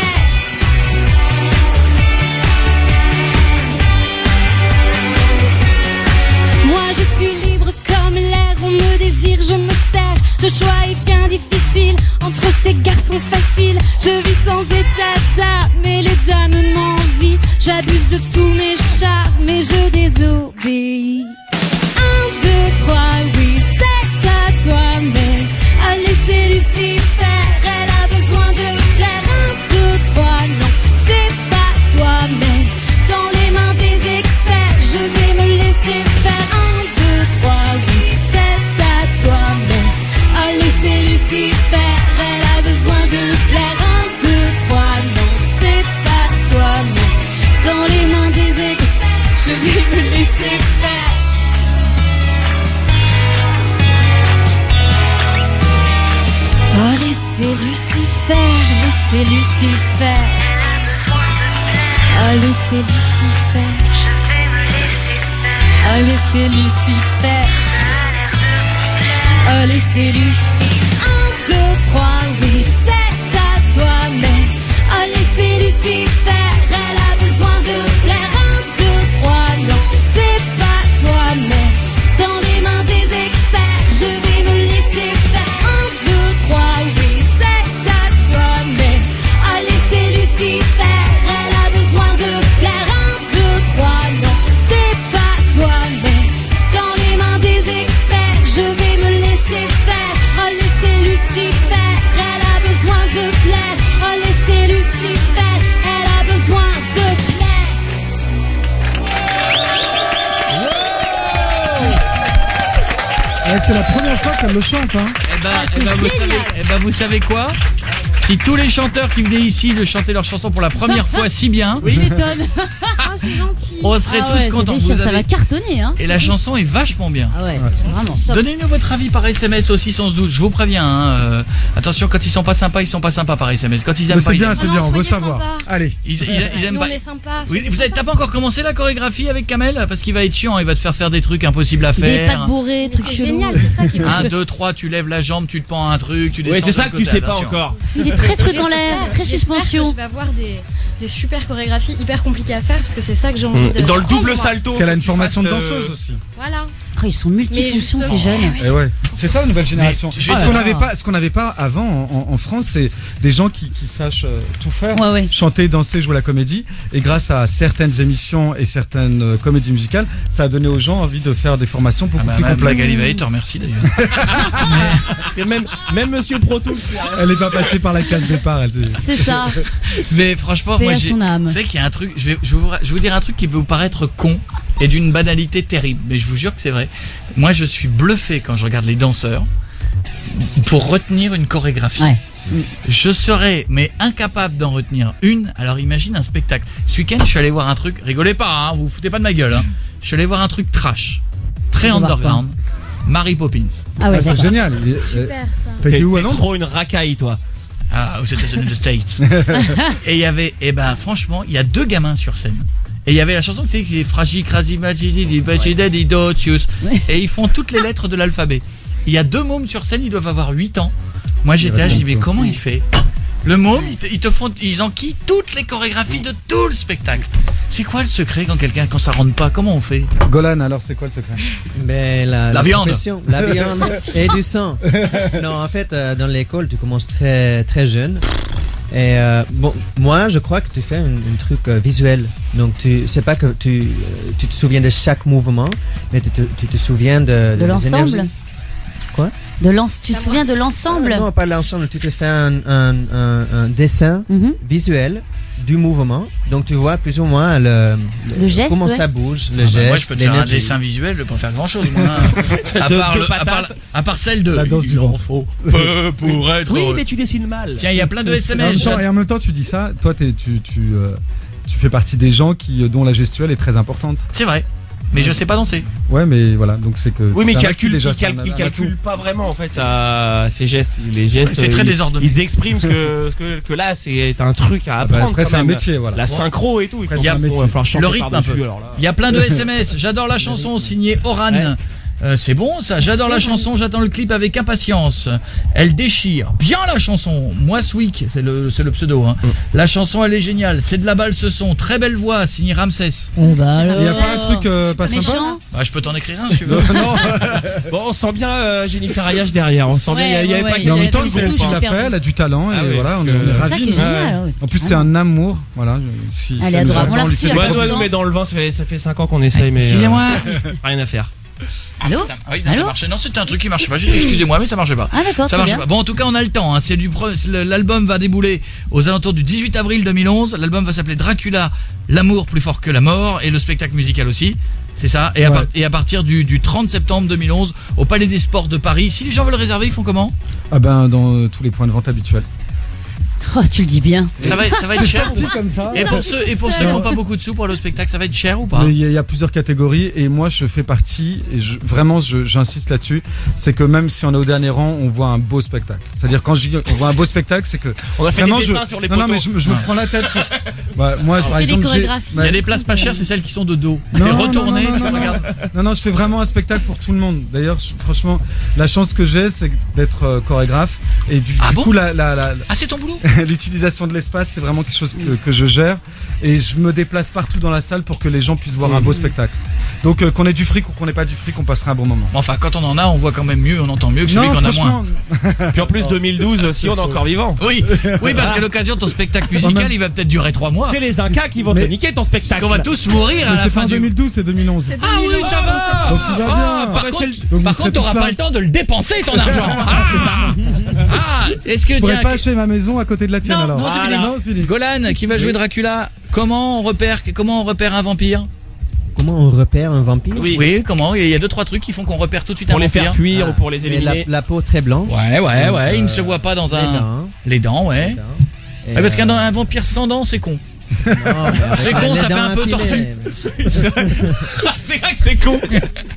S11: Moi je suis libre comme l'air, on me désire, je me sers. Le choix est bien difficile entre ces garçons faciles. Je vis sans état d'âme, mais les dames m'envient. J'abuse de tous mes charmes, mais je désobéis. 1, 2, 3, oui c'est à toi, mais à laisser Lucifer, elle a besoin de plaire. 1, 2, 3, non c'est pas toi, mais dans les mains des experts, je vais me laisser faire. 1, 2, 3, oui c'est à toi, mais à laisser Lucifer, elle a besoin de plaire. 1, 2, 3, non c'est pas toi, mais dans les mains des experts, je vais me laisser faire. Oh laissez Lucifer, laissez Lucifer. Oh laissez Lucifer. Oh laissez Lucifer. Oh laissez Lucifer. 1, 2, 3, oui c'est à toi, mais oh laissez Lucifer, elle a besoin de plaire. 1, 2, 3, non c'est pas toi, mais dans les mains des experts, je vais me laisser faire. 1, 2, 3, oui c'est à toi, mais oh laissez Lucifer, elle a besoin de plaire. 1, 2, 3, non c'est pas toi, mais dans les mains des experts, je vais me laisser faire. Oh laissez Lucifer, elle a besoin de plaire. Oh laissez Lucifer, elle a besoin de plaire.
S8: Ouais, c'est la première fois qu'elle le chante, hein.
S1: Vous savez quoi? Si tous les chanteurs qui venaient ici de chanter leur chanson pour la première fois si bien,
S4: Oui, m'étonne.
S9: c'est gentil.
S1: on serait tous contents. Vous
S4: Ça va
S1: avez-
S4: cartonner, hein.
S1: Et la chanson est vachement bien.
S4: Ah ouais, vraiment.
S1: Donnez-nous votre avis par SMS aussi sans se doute. Je vous préviens. Attention, quand ils sont pas sympas, ils sont pas sympas par SMS. Quand ils aiment
S8: Mais
S1: pas,
S8: c'est
S1: ils
S8: bien,
S1: aiment
S8: c'est
S1: pas.
S8: bien, on veut
S9: soyez
S8: savoir.
S9: sympa.
S8: Allez.
S1: Ils aiment
S9: Nous
S1: pas.
S9: on est sympa.
S1: Oui, t'as pas encore commencé la chorégraphie avec Kamel? Parce qu'il va être chiant, il va te faire des trucs impossibles à
S4: Des
S1: faire.
S4: pattes bourrées, trucs
S9: C'est
S4: chelous.
S9: génial, c'est ça qui est
S1: 1, 2, 3, tu lèves la jambe, tu te pends un truc, tu descends.
S5: Ouais, c'est
S1: de
S5: ça
S1: l'autre
S5: que tu
S1: côté,
S5: sais pas
S1: attention.
S5: encore.
S4: Il est très truc en
S9: J'espère-
S4: l'air, très
S9: j'espère que
S4: suspension.
S9: Je vais avoir des super chorégraphies hyper compliquées à faire parce que c'est ça que j'ai envie de.
S5: Dans le double
S9: apprendre,
S5: salto.
S8: Parce qu'elle a une formation de danseuse aussi.
S9: Voilà.
S4: Oh, ils sont multifonctions, ces jeunes.
S8: Et ouais. C'est ça la nouvelle génération.
S1: Mais,
S8: ce qu'on n'avait pas avant en France, c'est des gens qui sachent tout faire, chanter, danser, jouer la comédie. Et grâce à certaines émissions et certaines comédies musicales, ça a donné aux gens envie de faire des formations beaucoup plus complètes.
S1: Magali Veil te remercie d'ailleurs.
S5: même Monsieur Proto.
S8: Elle n'est pas passée par la case départ.
S4: C'est ça.
S1: Mais franchement,
S4: Paix
S1: moi,
S4: à son âme.
S1: vous savez qu'il y a un truc. Je vais vous dire un truc qui peut vous paraître con et d'une banalité terrible, mais je vous jure que c'est vrai. Moi, je suis bluffé quand je regarde les danseurs pour retenir une chorégraphie.
S4: Ouais.
S1: Je serais mais incapable d'en retenir une. Alors imagine un spectacle. Ce week-end, je suis allé voir un truc. Rigolez pas, hein, vous foutez pas de ma gueule. Hein. Je suis allé voir un truc trash, très underground. Mary Poppins.
S4: Ah ouais,
S8: c'est génial.
S9: Super ça.
S8: T'as été où à
S5: T'es
S8: Londres?
S5: trop une racaille, toi.
S1: Ah, aux États-Unis des States. Et il y avait, franchement, il y a 2 gamins sur scène. Et il y avait la chanson qui c'est Fragile, Crazy, Daddy, Dotius. Et ils font toutes les lettres de l'alphabet. Il y a 2 mômes sur scène, ils doivent avoir 8 ans. Moi j'étais là, je dis mais comment il fait? Le môme, ils enquillent toutes les chorégraphies de tout le spectacle. C'est quoi le secret quand ça rentre pas? Comment on fait?
S8: Golan, alors c'est quoi le secret?
S10: Ben,
S1: la viande.
S10: La viande et du sang. Non, en fait, dans l'école, tu commences très, très jeune. Et bon, moi, je crois que tu fais un truc visuel. Donc, c'est pas que tu te souviens de chaque mouvement, mais tu te souviens de
S4: l'ensemble.
S10: Quoi?
S4: Tu te souviens de l'ensemble?
S10: Non, pas l'ensemble. Tu te fais un dessin visuel du mouvement. Donc, tu vois plus ou moins le
S4: geste,
S10: comment ça bouge, le geste.
S1: Moi, je peux te faire un dessin visuel, je peux pas faire grand chose. À part celle de
S8: la danse du vent.
S1: Faut peu pour être.
S5: Oui, mais tu dessines mal.
S1: Tiens, il y a plein de SMS.
S8: Et en même temps, tu dis ça. Toi, tu fais partie des gens dont la gestuelle est très importante.
S1: C'est vrai. Mais je sais pas danser.
S8: Ouais, mais voilà, donc c'est que.
S5: Oui, mais il calcule pas vraiment en fait ses gestes. Les gestes.
S1: C'est très désordonné.
S5: Ils expriment que là c'est un truc à apprendre.
S8: Après, c'est un métier, voilà.
S5: La synchro et tout.
S1: Il y a le rythme un peu. Il y a plein de SMS. J'adore la chanson signée Oran. Ouais. C'est bon ça, j'adore la chanson, j'attends le clip avec impatience. Elle déchire bien la chanson. Moi Sweek, c'est le pseudo hein. La chanson elle est géniale, c'est de la balle ce son, très belle voix, signé Ramsès.
S8: Il y a pas un truc pas sympa?
S1: Bah je peux t'en écrire un si tu veux.
S5: Bon, on sent bien Jennifer Ayash derrière, on sent bien il y avait pas.
S8: Mais en même temps, c'est elle qui l'a fait, elle a du talent et voilà, on est ravis. En plus c'est un amour, voilà.
S4: Elle est adorable. On l'a reçue.
S5: Nous met dans le vent, ça fait 5 ans qu'on essaye mais
S1: excusez-moi.
S5: Rien à faire.
S4: Allô?
S1: Oui, ça marchait. Non, c'était un truc qui marchait pas. J'ai dit excusez-moi, mais ça marchait pas.
S4: Ah d'accord,
S1: ça marchait pas. Bon, en tout cas, on a le temps. Hein. L'album va débouler aux alentours du 18 avril 2011. L'album va s'appeler Dracula, l'amour plus fort que la mort, et le spectacle musical aussi. C'est ça. Et à partir du 30 septembre 2011 au Palais des Sports de Paris. Si les gens veulent réserver, ils font comment?
S8: Ah ben dans tous les points de vente habituels.
S4: Oh, tu le dis bien.
S1: Ça va être cher
S8: comme ça.
S1: Et pour ceux qui n'ont pas beaucoup de sous pour le spectacle, ça va être cher ou pas?
S8: Il y a plusieurs catégories et moi je fais partie et j'insiste là-dessus, c'est que même si on est au dernier rang, on voit un beau spectacle. C'est-à-dire quand on voit un beau spectacle, c'est que
S5: on a fait des dessins sur les poteaux.
S8: Non mais je me prends la tête. Moi par exemple,
S1: il y a des places pas chères, c'est celles qui sont de dos. Retourner, tu regardes.
S8: Non, je fais vraiment un spectacle pour tout le monde. D'ailleurs, franchement, la chance que j'ai, c'est d'être chorégraphe et du coup
S1: c'est ton boulot.
S8: L'utilisation de l'espace, c'est vraiment quelque chose que je gère et je me déplace partout dans la salle pour que les gens puissent voir un beau spectacle. Donc qu'on ait du fric ou qu'on n'ait pas du fric, on passera un bon moment.
S1: Enfin, quand on en a, on voit quand même mieux, on entend mieux que celui qu'on a moins.
S5: Puis en plus 2012, si on est encore vivant.
S1: Oui, parce qu'à l'occasion de ton spectacle musical, il va peut-être durer 3 mois.
S5: C'est les Incas qui vont te niquer ton spectacle.
S1: Parce qu'on va tous mourir à la fin.
S8: C'est pas en 2012, c'est 2011.
S1: Ah oui, ça va.
S8: Donc tout va
S1: bien. Par contre, t'auras pas le temps de le dépenser ton argent. C'est ça. Est-ce que
S8: je pourrais pas acheter ma maison à côté de la tienne alors?
S1: Non, c'est fini. Golan qui va jouer Dracula. Comment on repère un vampire?
S10: Comment on repère un vampire?
S1: Oui, comment? Il y a 2-3 trucs qui font qu'on repère tout de suite un vampire.
S5: Pour les faire fuir ou pour les éliminer.
S10: La peau très blanche.
S1: Ouais, il ne se voit pas dans les dents, ouais. Parce qu'un vampire sans dents, c'est con. C'est con, ça fait un peu tortue.
S5: C'est vrai que c'est con.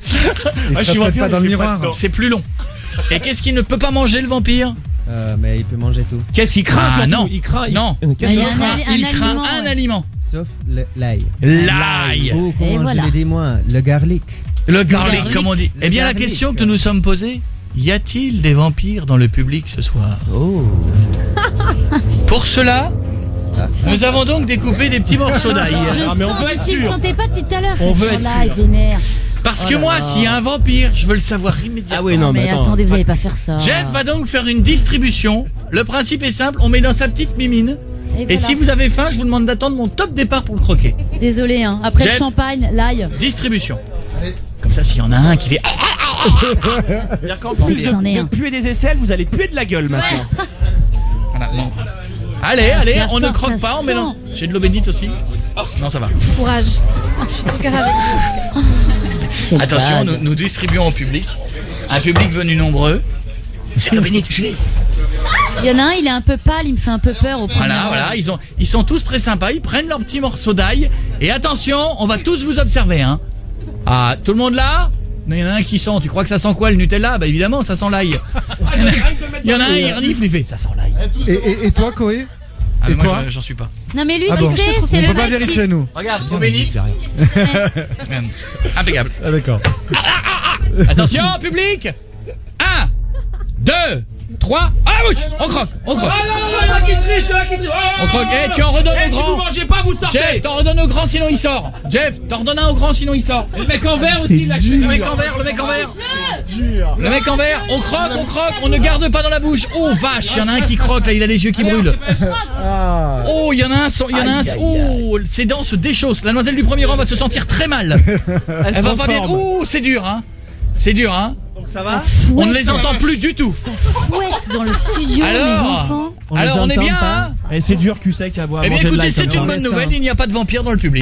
S8: Je suis pas dans le miroir.
S1: C'est plus long. Et qu'est-ce qu'il ne peut pas manger le vampire?
S10: Mais il peut manger tout.
S5: Qu'est-ce qu'il craint?
S1: Non,
S5: il craint.
S1: Non. Il craint un aliment.
S10: Sauf l'ail.
S1: L'ail.
S10: Comment je l'ai dit moi? Le garlic.
S1: Le garlic, comme on dit. Eh bien, la question que nous nous sommes posée, y a-t-il des vampires dans le public ce soir?
S10: Oh.
S1: Pour cela, Nous avons donc découpé des petits morceaux d'ail.
S4: Je sens que tu ne sentais pas depuis tout à l'heure.
S1: On veut être
S4: là,
S1: sûr.
S4: il vénère.
S1: Parce que moi, s'il y a un vampire, je veux le savoir immédiatement.
S5: Ah oui, non,
S4: mais attendez, vous n'allez pas faire ça.
S1: Jeff va donc faire une distribution. Le principe est simple, on met dans sa petite mimine. Et
S4: voilà.
S1: si vous avez faim, je vous demande d'attendre mon top départ pour le croquer.
S4: Désolé, hein. Après
S1: Jeff.
S4: le champagne, l'ail.
S1: Distribution. Comme ça, s'il y en a un qui fait...
S5: C'est-à-dire qu'en plus
S4: C'en est
S5: de
S4: un.
S5: puer des aisselles, vous allez puer de la gueule maintenant.
S1: Voilà, non. Allez,
S4: Ah,
S1: allez,
S4: c'est
S1: on ne
S4: fort,
S1: croque
S4: ça
S1: pas, on
S4: sent.
S1: mélange. J'ai de l'eau bénite aussi. Non, ça va.
S9: Courage. Je suis trop carré avec vous.
S1: Attention, nous distribuons au public. Un public venu nombreux. C'est de l'eau bénite, Julie.
S4: Il y en a un, il est un peu pâle, il me fait un peu peur au premier
S1: Voilà,
S4: rang.
S1: voilà, ils sont tous très sympas, ils prennent leur petit morceau d'ail. Et attention, on va tous vous observer, hein. Ah, tout le monde là? Il y en a un qui sent, tu crois que ça sent quoi, le Nutella? Bah évidemment, ça sent l'ail. Il y en a un, il renifle, il fait, ça sent l'ail.
S8: Et toi, Koé?
S1: Ah, mais
S8: Et
S1: moi,
S8: toi
S1: j'en suis pas.
S4: Non mais lui,
S8: Ah
S4: tu
S8: bon.
S4: sais,
S8: On
S4: c'est
S8: peut
S4: le
S8: pas
S4: mec
S8: vérifier, nous.
S1: Regarde, eau bénite. Impeccable.
S8: Ah, d'accord.
S1: Attention, public. 1, 2, 3. Ah, bouche. On croque, on croque.
S5: Ah non, là qui triche, là qui triche.
S1: On croque. Eh, tu en redonnes au
S5: Si
S1: grand.
S5: vous mangez pas, vous sortez.
S1: Jeff, t'en redonnes au grand, sinon il sort. Jeff, t'en redonnes un au grand, sinon il sort.
S5: Et le mec en vert aussi, il a
S1: Le mec en vert, le mec en vert. Le mec en vert, on croque, on ne garde pas dans la bouche. Oh vache, il y en a un qui croque là, il a les yeux qui brûlent. Oh, il y en a un, oh, ses dents se déchaussent. La noiselle du premier rang va se sentir très mal. Elle va pas bien. Oh, c'est dur, hein. C'est dur, hein.
S5: Ça va?
S1: On ne les entend plus du tout.
S4: Ça fouette dans le studio, les enfants.
S1: Alors, on est bien, hein.
S5: Et c'est dur, cul sec à boire.
S1: Eh bien, écoutez, c'est une bonne nouvelle, il n'y a pas de vampire dans le public.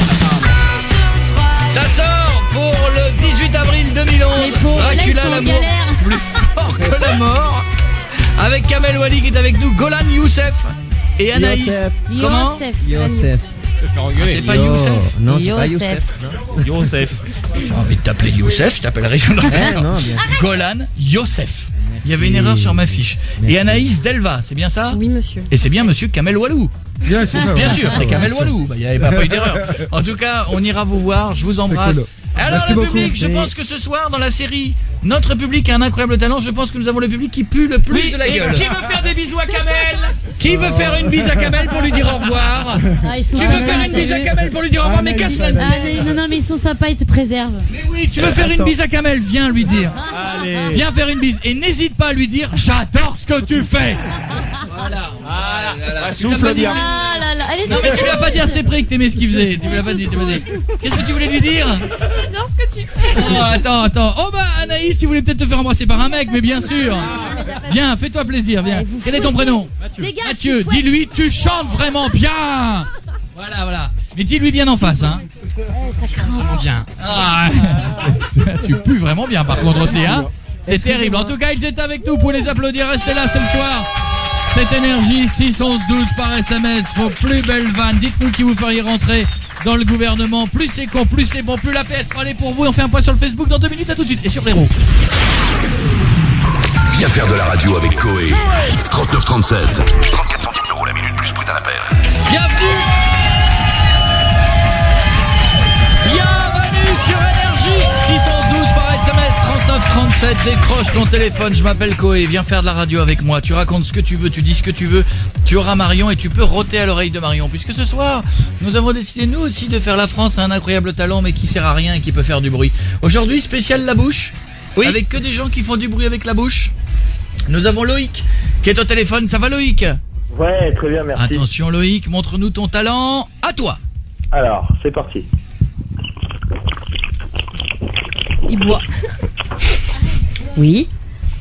S1: Ça sort pour le 18 avril 2011.
S4: Les pauvres, là, ils
S1: Dracula,
S4: sont en
S1: l'amour
S4: galère.
S1: plus fort que la mort. Avec Kamel Wally qui est avec nous, Golan Youssef et Anaïs.
S10: Youssef.
S1: Comment?
S10: Youssef.
S1: Ah, c'est pas Youssef.
S10: Non, c'est pas
S4: Youssef.
S10: Youssef.
S5: Youssef.
S1: J'ai envie de t'appeler Youssef, je t'appellerai
S10: Non, bien sûr.
S1: Golan Youssef. Il y avait une erreur sur ma fiche. Et Anaïs Delva, c'est bien ça?
S9: Oui, monsieur.
S1: Et c'est bien monsieur Kamel Walou.
S8: Bien, c'est ça,
S1: Bien
S8: ouais.
S1: sûr, c'est Kamel Walou. Bah, il n'y avait pas eu d'erreur. En tout cas, on ira vous voir. Je vous embrasse.
S8: cool.
S1: Alors,
S8: Merci
S1: le
S8: beaucoup.
S1: public, je pense que ce soir, dans la série Notre public a un incroyable talent, je pense que nous avons le public qui pue le plus de la
S5: et
S1: gueule.
S5: qui veut faire des bisous à Kamel?
S1: Qui veut faire une bise à Kamel pour lui dire au revoir?
S4: Ah, ils sont
S1: Tu veux
S4: sympas,
S1: faire une bise à
S4: sérieux.
S1: Kamel pour lui dire au revoir? Mais casse-la.
S4: Non, mais ils sont sympas, ils te préservent.
S1: Mais oui, tu veux faire une bise à Kamel? Viens lui dire.
S5: Allez.
S1: Viens faire une bise. Et n'hésite pas à lui dire j'adore ce que tu fais.
S5: Voilà.
S1: Tu lui as pas
S5: Souffle
S1: dit-
S5: bien.
S4: Ah là là, allez,
S1: Non mais tu lui as pas dit à ses prix que t'aimais ce qu'il faisait. Tu lui as pas dit. Qu'est-ce que tu voulais lui dire?
S9: J'adore ce que tu fais.
S1: Oh, attends. Oh bah Anaïs, tu voulais peut-être te faire embrasser par un mec, mais bien sûr. Viens, fais-toi plaisir, viens. Quel est ton prénom?
S4: les gars,
S1: Mathieu, dis-lui, tu chantes vraiment bien. Voilà. Mais dis-lui bien en face, hein.
S4: ça craint.
S1: Bien. Ah, tu pues vraiment bien par contre aussi, hein. C'est terrible. En tout cas, ils étaient avec nous pour les applaudir. Restez là, c'est le soir. Cette énergie, 6 11 12 par SMS, vos plus belles vannes. Dites-nous qui vous feriez rentrer dans le gouvernement. Plus c'est con, plus c'est bon, plus la PS sera allée pour vous. On fait un point sur le Facebook dans 2 minutes, à tout de suite. Et sur les roues.
S12: Viens faire de la radio avec Koé. 3937. 34 centimes d'euros la minute plus prix d'un appel.
S1: Bienvenue sur Énergie. 6 11 12 par SMS, 39 37. Décroche ton téléphone, je m'appelle Koé. Viens faire de la radio avec moi. Tu racontes ce que tu veux, tu dis ce que tu veux. Tu auras Marion et tu peux rôter à l'oreille de Marion. Puisque ce soir, nous avons décidé nous aussi de faire la France à un incroyable talent mais qui sert à rien et qui peut faire du bruit. Aujourd'hui, spécial la bouche. Oui. Avec que des gens qui font du bruit avec la bouche. Nous avons Loïc qui est au téléphone. Ça va Loïc?
S13: Ouais, très bien, merci.
S1: Attention Loïc, montre-nous ton talent. À toi.
S13: Alors, c'est parti.
S4: Il boit. Oui.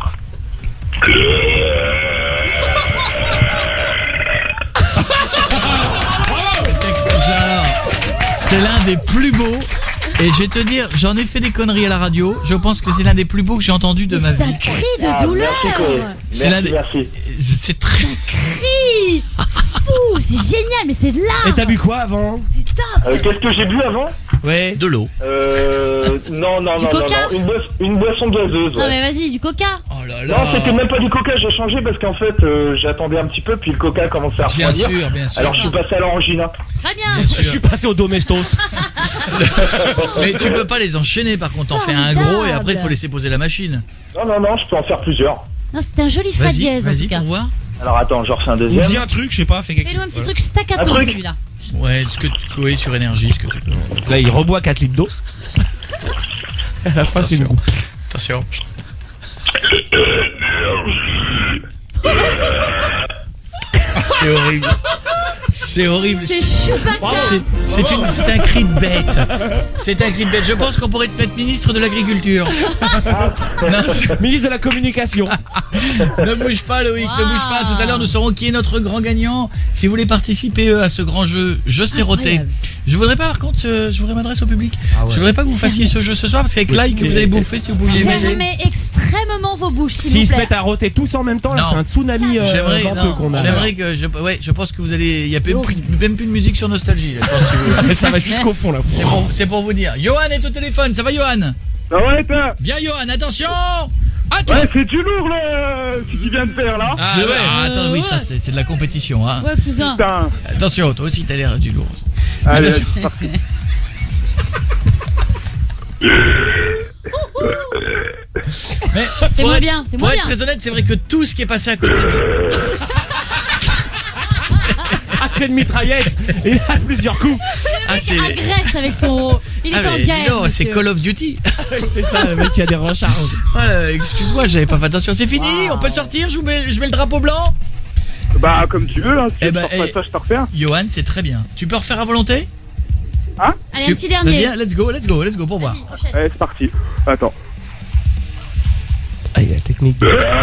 S4: C'est l'un des plus beaux. Et je vais te dire, j'en ai fait des conneries à la radio. Je pense que c'est l'un des plus beaux que j'ai entendu de ma vie. C'est un cri de douleur.
S1: C'est l'un des... C'est très...
S4: Cri fou, c'est génial, mais c'est de l'art.
S5: Et t'as bu quoi avant?
S4: C'est top.
S13: Qu'est-ce que j'ai bu avant?
S5: Ouais.
S1: De l'eau.
S13: Non,
S4: Du coca?
S13: Une boisson gazeuse.
S4: Non mais vas-y, du coca.
S1: Oh là
S13: Non, c'était même pas du coca, j'ai changé parce qu'en fait, j'attendais un petit peu, puis le coca commençait à
S1: Bien
S13: refroidir.
S1: sûr, bien sûr.
S13: Alors je suis passé à l'orangina.
S4: Très bien.
S5: Je suis passé au Domestos.
S1: Mais tu peux pas les enchaîner, par contre, t'en fais un gros et après il faut laisser poser la machine.
S13: Non, je peux en faire plusieurs.
S4: Non, c'était un joli fa dièse en tout
S1: Vas-y
S4: cas.
S1: pour voir.
S13: Alors attends, genre c'est un
S5: On
S13: deuxième.
S5: dit un truc, je sais pas, fais quelque
S11: Fais-nous un petit
S5: voilà.
S11: truc staccato,
S13: Un truc.
S11: celui-là.
S1: Ouais, ce que tu Koé sur énergie, ce que tu peux.
S5: Là, il reboit 4 litres d'eau. À la fin, c'est une coupe.
S1: Attention. C'est horrible. C'est horrible.
S11: C'est Chewbacca.
S1: C'est un cri de bête. C'est un cri de bête. Je pense qu'on pourrait te mettre ministre de l'Agriculture. Non,
S5: Ministre de la Communication.
S1: ne bouge pas, Loïc, ne bouge pas. Tout à l'heure, nous saurons qui est notre grand gagnant. Si vous voulez participer à ce grand jeu, je sais roter. Je voudrais pas, par contre, je voudrais m'adresser au public. Je voudrais pas que vous fassiez ce jeu ce soir parce qu'avec like, vous allez bouffer si vous pouviez imaginer.
S11: Fermez extrêmement vos bouches, s'il
S5: S'ils
S11: vous
S5: se
S11: plaît.
S5: mettent à roter tous en même temps, là,
S1: Non.
S5: c'est un tsunami venteux qu'on a.
S1: J'aimerais que je pense que vous allez. Il y a même plus de musique sur Nostalgie. Là, je pense que vous-
S5: Ça va jusqu'au fond, là.
S1: C'est pour vous dire. Johan est au téléphone. Ça va, Johan?
S13: Ça va, et toi?
S1: Bien, Johan. Attention. À toi.
S13: Ouais, c'est du lourd, là, ce qu'il vient de faire, là.
S1: C'est vrai. Attends, oui, ça c'est de la compétition. Hein.
S11: Ouais, cousin.
S13: Putain.
S1: Attention, toi aussi t'as l'air du lourd.
S13: Allez,
S1: Bien sûr.
S13: c'est parti.
S1: Mais
S11: C'est
S1: pour
S11: moins
S1: être-
S11: bien, c'est
S1: Pour
S11: moins
S1: être
S11: bien.
S1: très honnête, c'est vrai que tout ce qui est passé à côté de
S5: Ah, c'est une mitraillette. Et il a plusieurs coups.
S11: Il agresse avec son. Il est en guerre.
S1: non, c'est
S11: monsieur.
S1: Call of Duty.
S5: C'est ça, le mec qui a des recharges.
S1: Voilà, excuse-moi, j'avais pas fait attention. C'est fini, on peut sortir, je mets le drapeau blanc.
S13: Bah, comme tu veux, là. Si
S1: Eh
S13: tu
S1: ben,
S13: sors pas ça, je te refais.
S1: Johan, c'est très bien. Tu peux refaire à volonté?
S13: Hein?
S11: Allez, un petit dernier.
S1: Vas-y, let's go pour voir.
S13: Allez, c'est parti. Attends.
S5: Ah, il y a la technique.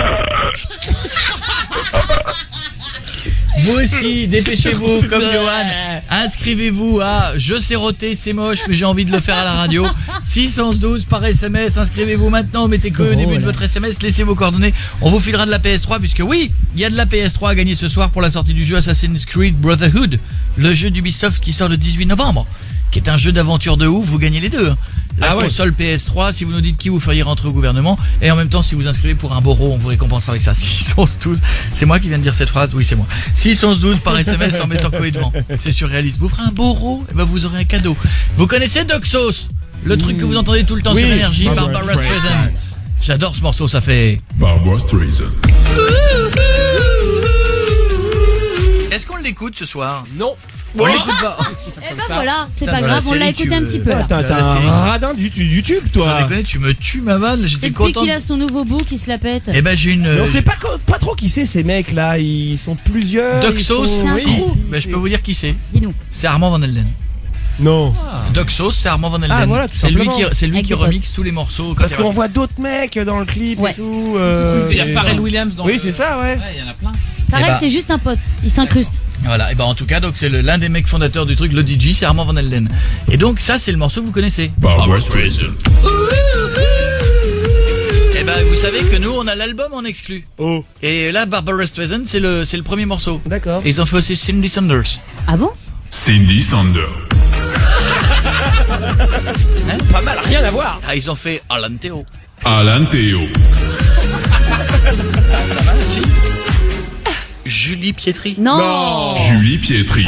S1: Vous aussi, dépêchez-vous comme Johan. Inscrivez-vous à Je sais roter, c'est moche, mais j'ai envie de le faire à la radio. 612 par SMS. Inscrivez-vous maintenant. Mettez que au début de votre SMS. Laissez vos coordonnées. On vous filera de la PS3 puisque oui, il y a de la PS3 à gagner ce soir pour la sortie du jeu Assassin's Creed Brotherhood, le jeu d'Ubisoft qui sort le 18 novembre, qui est un jeu d'aventure de ouf. Vous gagnez les deux. La console PS3, si vous nous dites qui vous feriez rentrer au gouvernement, et en même temps si vous inscrivez pour un Boro, on vous récompensera avec ça. 612, c'est moi qui viens de dire cette phrase, oui c'est moi. 612 par SMS en mettant Koé devant. C'est surréaliste. Vous ferez un Boro, et ben vous aurez un cadeau. Vous connaissez Doxos, le truc que vous entendez tout le temps sur énergie, Barbara Streisand. J'adore ce morceau, ça fait
S12: Barbara Streisand.
S1: Est-ce qu'on l'écoute ce soir?
S5: Non.
S1: On l'écoute pas.
S11: Eh ben voilà, c'est
S1: Putain,
S11: pas
S1: dans
S11: grave,
S1: la
S11: on l'a
S1: série,
S11: écouté
S1: tu
S11: un
S1: veux-
S11: petit peu là.
S5: T'as
S1: la
S5: un
S1: série.
S5: radin du YouTube,
S1: Sans
S5: toi.
S1: déconner, tu me tues ma vanne,
S11: C'est
S1: j'étais
S11: depuis
S1: content.
S11: qu'il a son nouveau bout qui se la pète.
S1: Eh ben j'ai une...
S5: Mais on sait pas trop qui c'est ces mecs là, ils sont plusieurs.
S1: Doxos,
S5: ils sont-
S1: si.
S5: Oui.
S1: Ben, je peux vous dire qui c'est.
S11: Dis-nous.
S1: C'est Armand Van Helden.
S5: Non.
S1: Doxos, c'est Armand Van Helden.
S5: Ah, voilà, tout
S1: c'est lui
S5: simplement.
S1: qui
S11: Avec
S1: qui
S11: des
S1: remixe tous les morceaux. quand
S5: Parce
S1: il
S5: qu'on
S1: rappe.
S5: voit d'autres mecs dans le clip
S11: Ouais.
S5: et tout.
S4: Parce qu'il y a
S5: et-
S4: Pharrell Williams dans
S5: Oui,
S4: le-
S5: c'est ça, ouais.
S4: Ouais, il y en a plein.
S11: Pareil,
S1: Eh ben-
S11: c'est juste un pote. Il s'incruste.
S1: Voilà, et ben en tout cas, donc c'est l'un des mecs fondateurs du truc, le DJ, c'est Armand Van Helden. Et donc ça, c'est le morceau que vous connaissez.
S12: Barbara Streisand.
S1: Et ben vous savez que nous, on a l'album en exclu.
S5: Oh.
S1: Et là, Barbara Streisand, c'est le premier morceau.
S5: D'accord.
S1: Et ils ont fait aussi Cindy Saunders.
S11: Ah bon?
S12: Cindy Sander.
S5: Pas mal, rien à voir.
S1: Ah, ils ont fait Alan Théo.
S12: Alan Théo.
S1: Si. Julie Pietri.
S11: Non.
S12: Julie Pietri.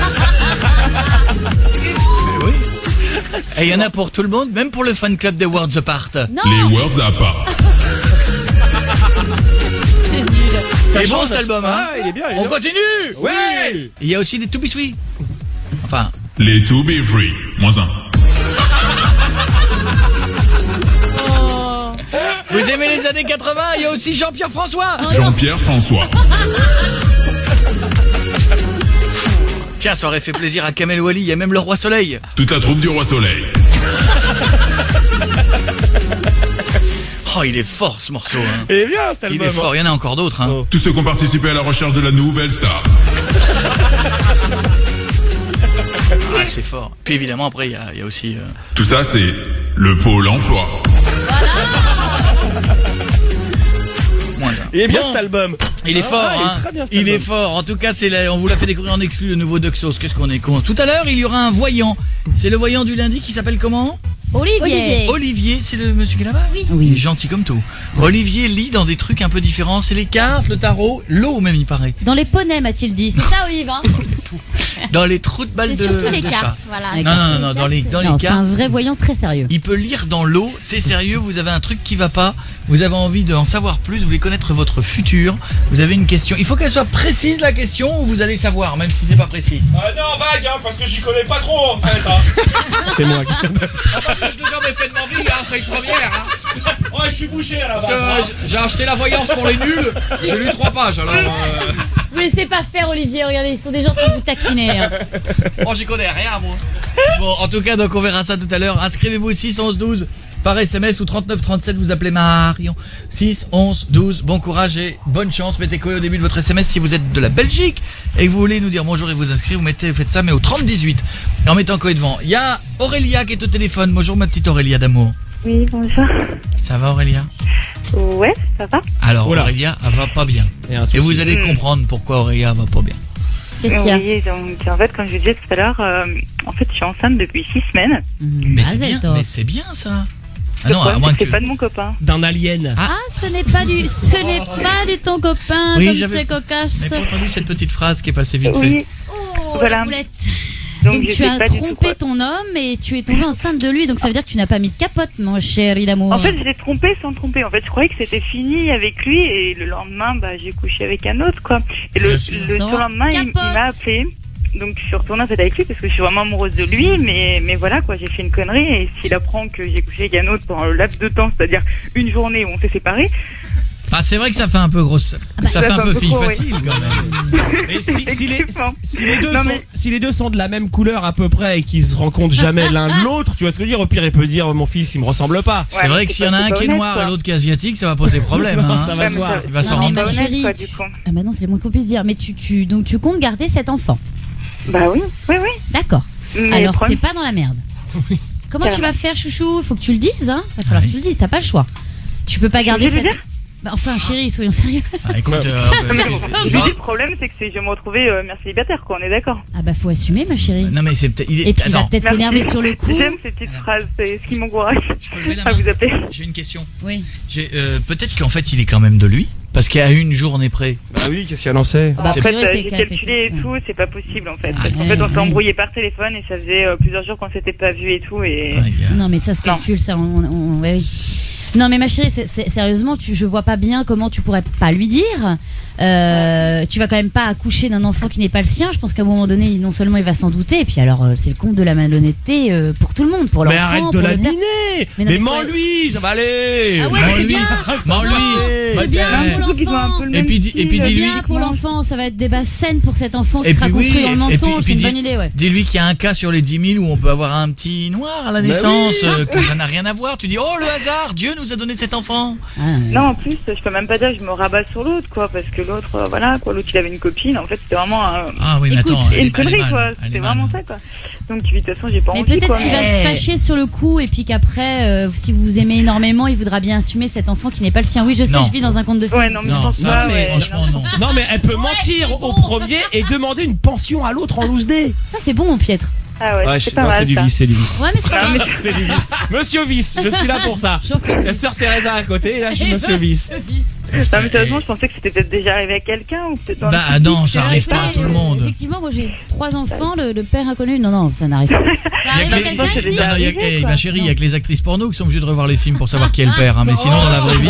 S1: Et il y en a pour tout le monde, même pour le fan club des Worlds Apart.
S11: Non.
S12: Les Worlds Apart.
S11: C'est nul.
S1: C'est bon cet album, hein?
S5: Ah, il est bien. il est
S1: On
S5: bien.
S1: continue!
S5: Ouais.
S1: Il y a aussi des To Be Sweet. Enfin,
S12: Les To Be Free. -1.
S1: vous aimez les années 80? Il y a aussi Jean-Pierre François.
S12: Jean-Pierre François.
S1: Tiens, ça aurait fait plaisir à Kamel Wally. Il y a même le Roi Soleil.
S12: Toute la troupe du Roi Soleil.
S1: Oh, il est fort ce morceau. Hein.
S5: Il est bien cet
S1: Il
S5: album.
S1: est fort. Il y en a encore d'autres. Hein.
S12: Tous ceux qui ont participé à la recherche de la nouvelle star.
S1: Ah, c'est fort. Puis évidemment, après, il y a aussi...
S12: Tout ça, c'est le pôle emploi.
S1: moins un.
S5: Il est bien
S1: Bon.
S5: cet album.
S1: Il est fort,
S5: il est
S1: hein.
S5: très bien, cet
S1: Il est
S5: album.
S1: fort. En tout cas, on vous l'a fait découvrir en exclu, le nouveau Doxos. Qu'est-ce qu'on est con. Tout à l'heure, il y aura un voyant. C'est le voyant du lundi qui s'appelle comment?
S11: Olivier.
S1: Olivier, c'est le monsieur qui est là-bas?
S11: Oui.
S1: Il est gentil comme tout. Olivier lit dans des trucs un peu différents. C'est les cartes, le tarot, l'eau même, il paraît.
S11: Dans les poneys, m'a-t-il dit. C'est ça, Olive, hein?
S1: Dans les trous de balles de
S14: C'est surtout les
S1: de
S14: cartes,
S1: chat.
S14: voilà.
S1: Non, dans les
S14: Non, c'est
S1: cartes.
S14: un vrai voyant très sérieux.
S1: Il peut lire dans l'eau, c'est sérieux, vous avez un truc qui va pas, vous avez envie d'en savoir plus, vous voulez connaître votre futur, vous avez une question. Il faut qu'elle soit précise la question ou vous allez savoir, même si c'est pas précis.
S5: Non, vague, hein, parce que j'y connais pas trop en fait. Hein. C'est moi qui.
S1: Parce que je n'ai jamais fait de ma vie, hein, c'est une première. Hein.
S5: Ouais, je suis bouché à la base.
S1: Parce que j'ai acheté la voyance pour les nuls, j'ai lu 3 pages alors.
S14: Vous laissez pas faire, Olivier, regardez, ils sont déjà en train de vous taquiner. Hein.
S1: Oh, j'y connais rien, moi. Bon, en tout cas, donc on verra ça tout à l'heure. Inscrivez-vous 6 11 12 par SMS ou 39 37, vous appelez Marion. 6 11 12, bon courage et bonne chance. Mettez Coé au début de votre SMS si vous êtes de la Belgique et que vous voulez nous dire bonjour et vous inscrire, faites ça mais au 30 18 en mettant Coé devant. Il y a Aurélia qui est au téléphone. Bonjour ma petite Aurélia d'amour.
S6: Oui, bonjour.
S1: Ça va Aurélia?
S6: Ouais, ça va.
S1: Alors Aurélia, elle va pas bien. Et vous allez comprendre pourquoi Aurélia va pas bien.
S6: Qu'est-ce qu'il y a? Oui, donc en fait, comme je vous disais tout à l'heure, en fait, je suis enceinte depuis 6 semaines.
S1: Mais c'est bien ça.
S6: Ah non, à moins que c'est pas de mon copain.
S5: D'un alien.
S14: Ah, ce n'est pas du ton copain,
S1: oui,
S14: comme c'est cocasse.
S1: J'ai pas entendu cette petite phrase qui est passée vite
S6: fait.
S14: Oh,
S6: voilà.
S14: La boulette. Donc tu as trompé ton homme et tu es tombée enceinte de lui, donc ça veut dire que tu n'as pas mis de capote, mon chéri d'amour.
S6: En fait, je l'ai trompé sans tromper. En fait, je croyais que c'était fini avec lui et le lendemain, j'ai couché avec un autre, quoi. Et le surlendemain, il m'a appelé. Donc je suis retournée en fait avec lui parce que je suis vraiment amoureuse de lui, mais voilà quoi, j'ai fait une connerie et s'il apprend que j'ai couché avec un autre pendant le laps de temps, c'est-à-dire une journée où on s'est séparés.
S1: Ah, c'est vrai que ça fait un peu grosse, ça fait un peu fille facile quand même.
S5: Mais si les deux sont de la même couleur à peu près et qu'ils se rencontrent jamais l'un l'autre, tu vois ce que je veux dire, au pire il peut dire mon fils il me ressemble pas.
S1: C'est vrai que s'il y en a un qui est noir et l'autre qui est asiatique, ça va poser problème.
S5: Non,
S1: hein.
S5: ça va se voir.
S1: Il va s'en rendre compte.
S14: Chérie, ah bah non, c'est le moins qu'on puisse dire. Mais donc tu comptes garder cet enfant?
S6: Bah oui.
S14: D'accord.
S6: Mais
S14: alors t'es pas dans la merde. Comment tu vas faire, chouchou? Faut que tu le dises, hein. Va falloir que tu le dises. T'as pas le choix. Tu peux pas garder cette. Bah enfin, chérie, soyons sérieux.
S1: Ah, écoute,
S6: le problème, c'est que je vais me retrouver mère célibataire, quoi. On est d'accord.
S14: Ah bah faut assumer, ma chérie.
S1: Non mais c'est peut-être.
S14: Et puis il va peut-être s'énerver sur le coup.
S6: J'aime ces petites phrases, c'est ce qui m'encourage à vous appeler.
S1: J'ai une question.
S14: Oui.
S1: Peut-être qu'en fait il est quand même de lui. Parce qu'à une journée près.
S5: Bah oui, qu'est-ce qu'il annonçait?
S6: En fait, j'ai calculé et tout, c'est pas possible en fait. Parce qu'en fait, on s'est embrouillé par téléphone et ça faisait plusieurs jours qu'on s'était pas vu et tout. Et...
S14: Non, mais ça se calcule, ça. Oui. Non, mais ma chérie, sérieusement, je vois pas bien comment tu pourrais pas lui dire. Tu vas quand même pas accoucher d'un enfant qui n'est pas le sien. Je pense qu'à un moment donné, non seulement il va s'en douter, et puis alors c'est le compte de la malhonnêteté pour tout le monde, pour l'enfant.
S5: Mais arrête de la miner. Mais mens-lui, ça va aller.
S14: Ah ouais, mais c'est bien.
S1: Mens-lui.
S14: C'est bien pour l'enfant.
S1: Et puis dis-lui.
S14: Bien pour l'enfant, ça va être des basses scènes pour cet enfant qui sera construit dans le mensonge. C'est une bonne idée, ouais.
S1: Dis-lui qu'il y a un cas sur les 10 000 où on peut avoir un petit noir à la naissance, que ça n'a rien à voir. Tu dis oh le hasard, Dieu nous a donné cet enfant.
S6: Non, en plus, je peux même pas dire que je me rabats sur l'autre, quoi, parce que l'autre, voilà, quoi, l'autre il avait une copine. En fait, c'était vraiment une connerie, quoi. C'était vraiment ça, quoi. Donc, de toute façon, j'ai pas envie.
S14: Mais peut-être qu'il va se fâcher sur le coup et puis qu'après, si vous vous aimez énormément, il voudra bien assumer cet enfant qui n'est pas le sien. Oui, je sais, je vis dans un conte de fées.
S6: Ouais, non, mais
S1: franchement, non.
S5: Non, mais elle peut mentir au premier et demander une pension à l'autre en loose day.
S14: Ça, c'est bon, mon piètre.
S6: Ah ouais, c'est pas mal,
S5: c'est du vice, c'est du vice.
S14: Ouais, mais c'est pas grave.
S5: C'est du vice. Monsieur Vice, je suis là pour ça. La sœur Teresa à côté, et là je suis Monsieur Vice.
S6: Non, mais sérieusement, je pensais que c'était peut-être déjà arrivé à quelqu'un ou peut-être dans
S1: Bah non, ça arrive pas à tout le monde.
S14: Effectivement, moi j'ai 3 enfants, le père inconnu. Non, ça n'arrive pas. Ça arrive à quelqu'un ici.
S1: Ma chérie, il y a que les actrices porno qui sont obligées de revoir les films pour savoir qui est le père. Mais sinon, dans la vraie vie.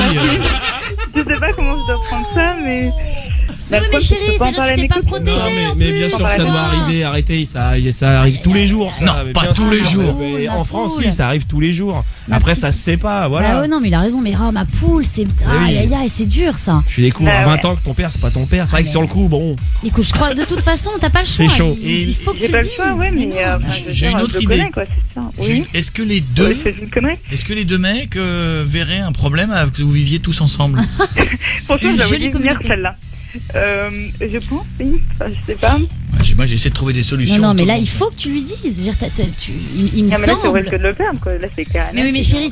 S6: Je sais pas comment je dois prendre ça, mais.
S14: Oui, mais chérie, c'est-à-dire que tu t'es pas protégée en plus.
S5: Mais bien sûr que ça doit arriver, arrêtez, ça arrive tous les jours. Ça.
S1: Non, pas tous les jours.
S5: En France, si, ça arrive tous les jours. Après, ça se sait pas, voilà.
S14: Ah ouais, non, mais il a raison, mais ma poule, c'est. Aïe, c'est dur ça.
S5: Je découvre à 20 ans que ton père, c'est pas ton père. C'est vrai que sur le coup, bon.
S14: Écoute, je crois, de toute façon, t'as pas le choix.
S5: C'est chaud.
S14: Il faut que tu
S6: le dises. J'ai pas le choix, ouais, mais.
S1: J'ai une autre idée. Est-ce que les deux mecs verraient un problème à que vous viviez tous ensemble?
S6: Franchement, ça va venir celle-là. Je pense, oui. Enfin, je sais pas.
S1: Moi, j'essaie de trouver des solutions.
S14: Non, mais là, il faut que tu lui dises. Il me semble.
S6: Là, c'est que de le perdre, quoi. Là, c'est carrément.
S14: Mais oui, mais chérie,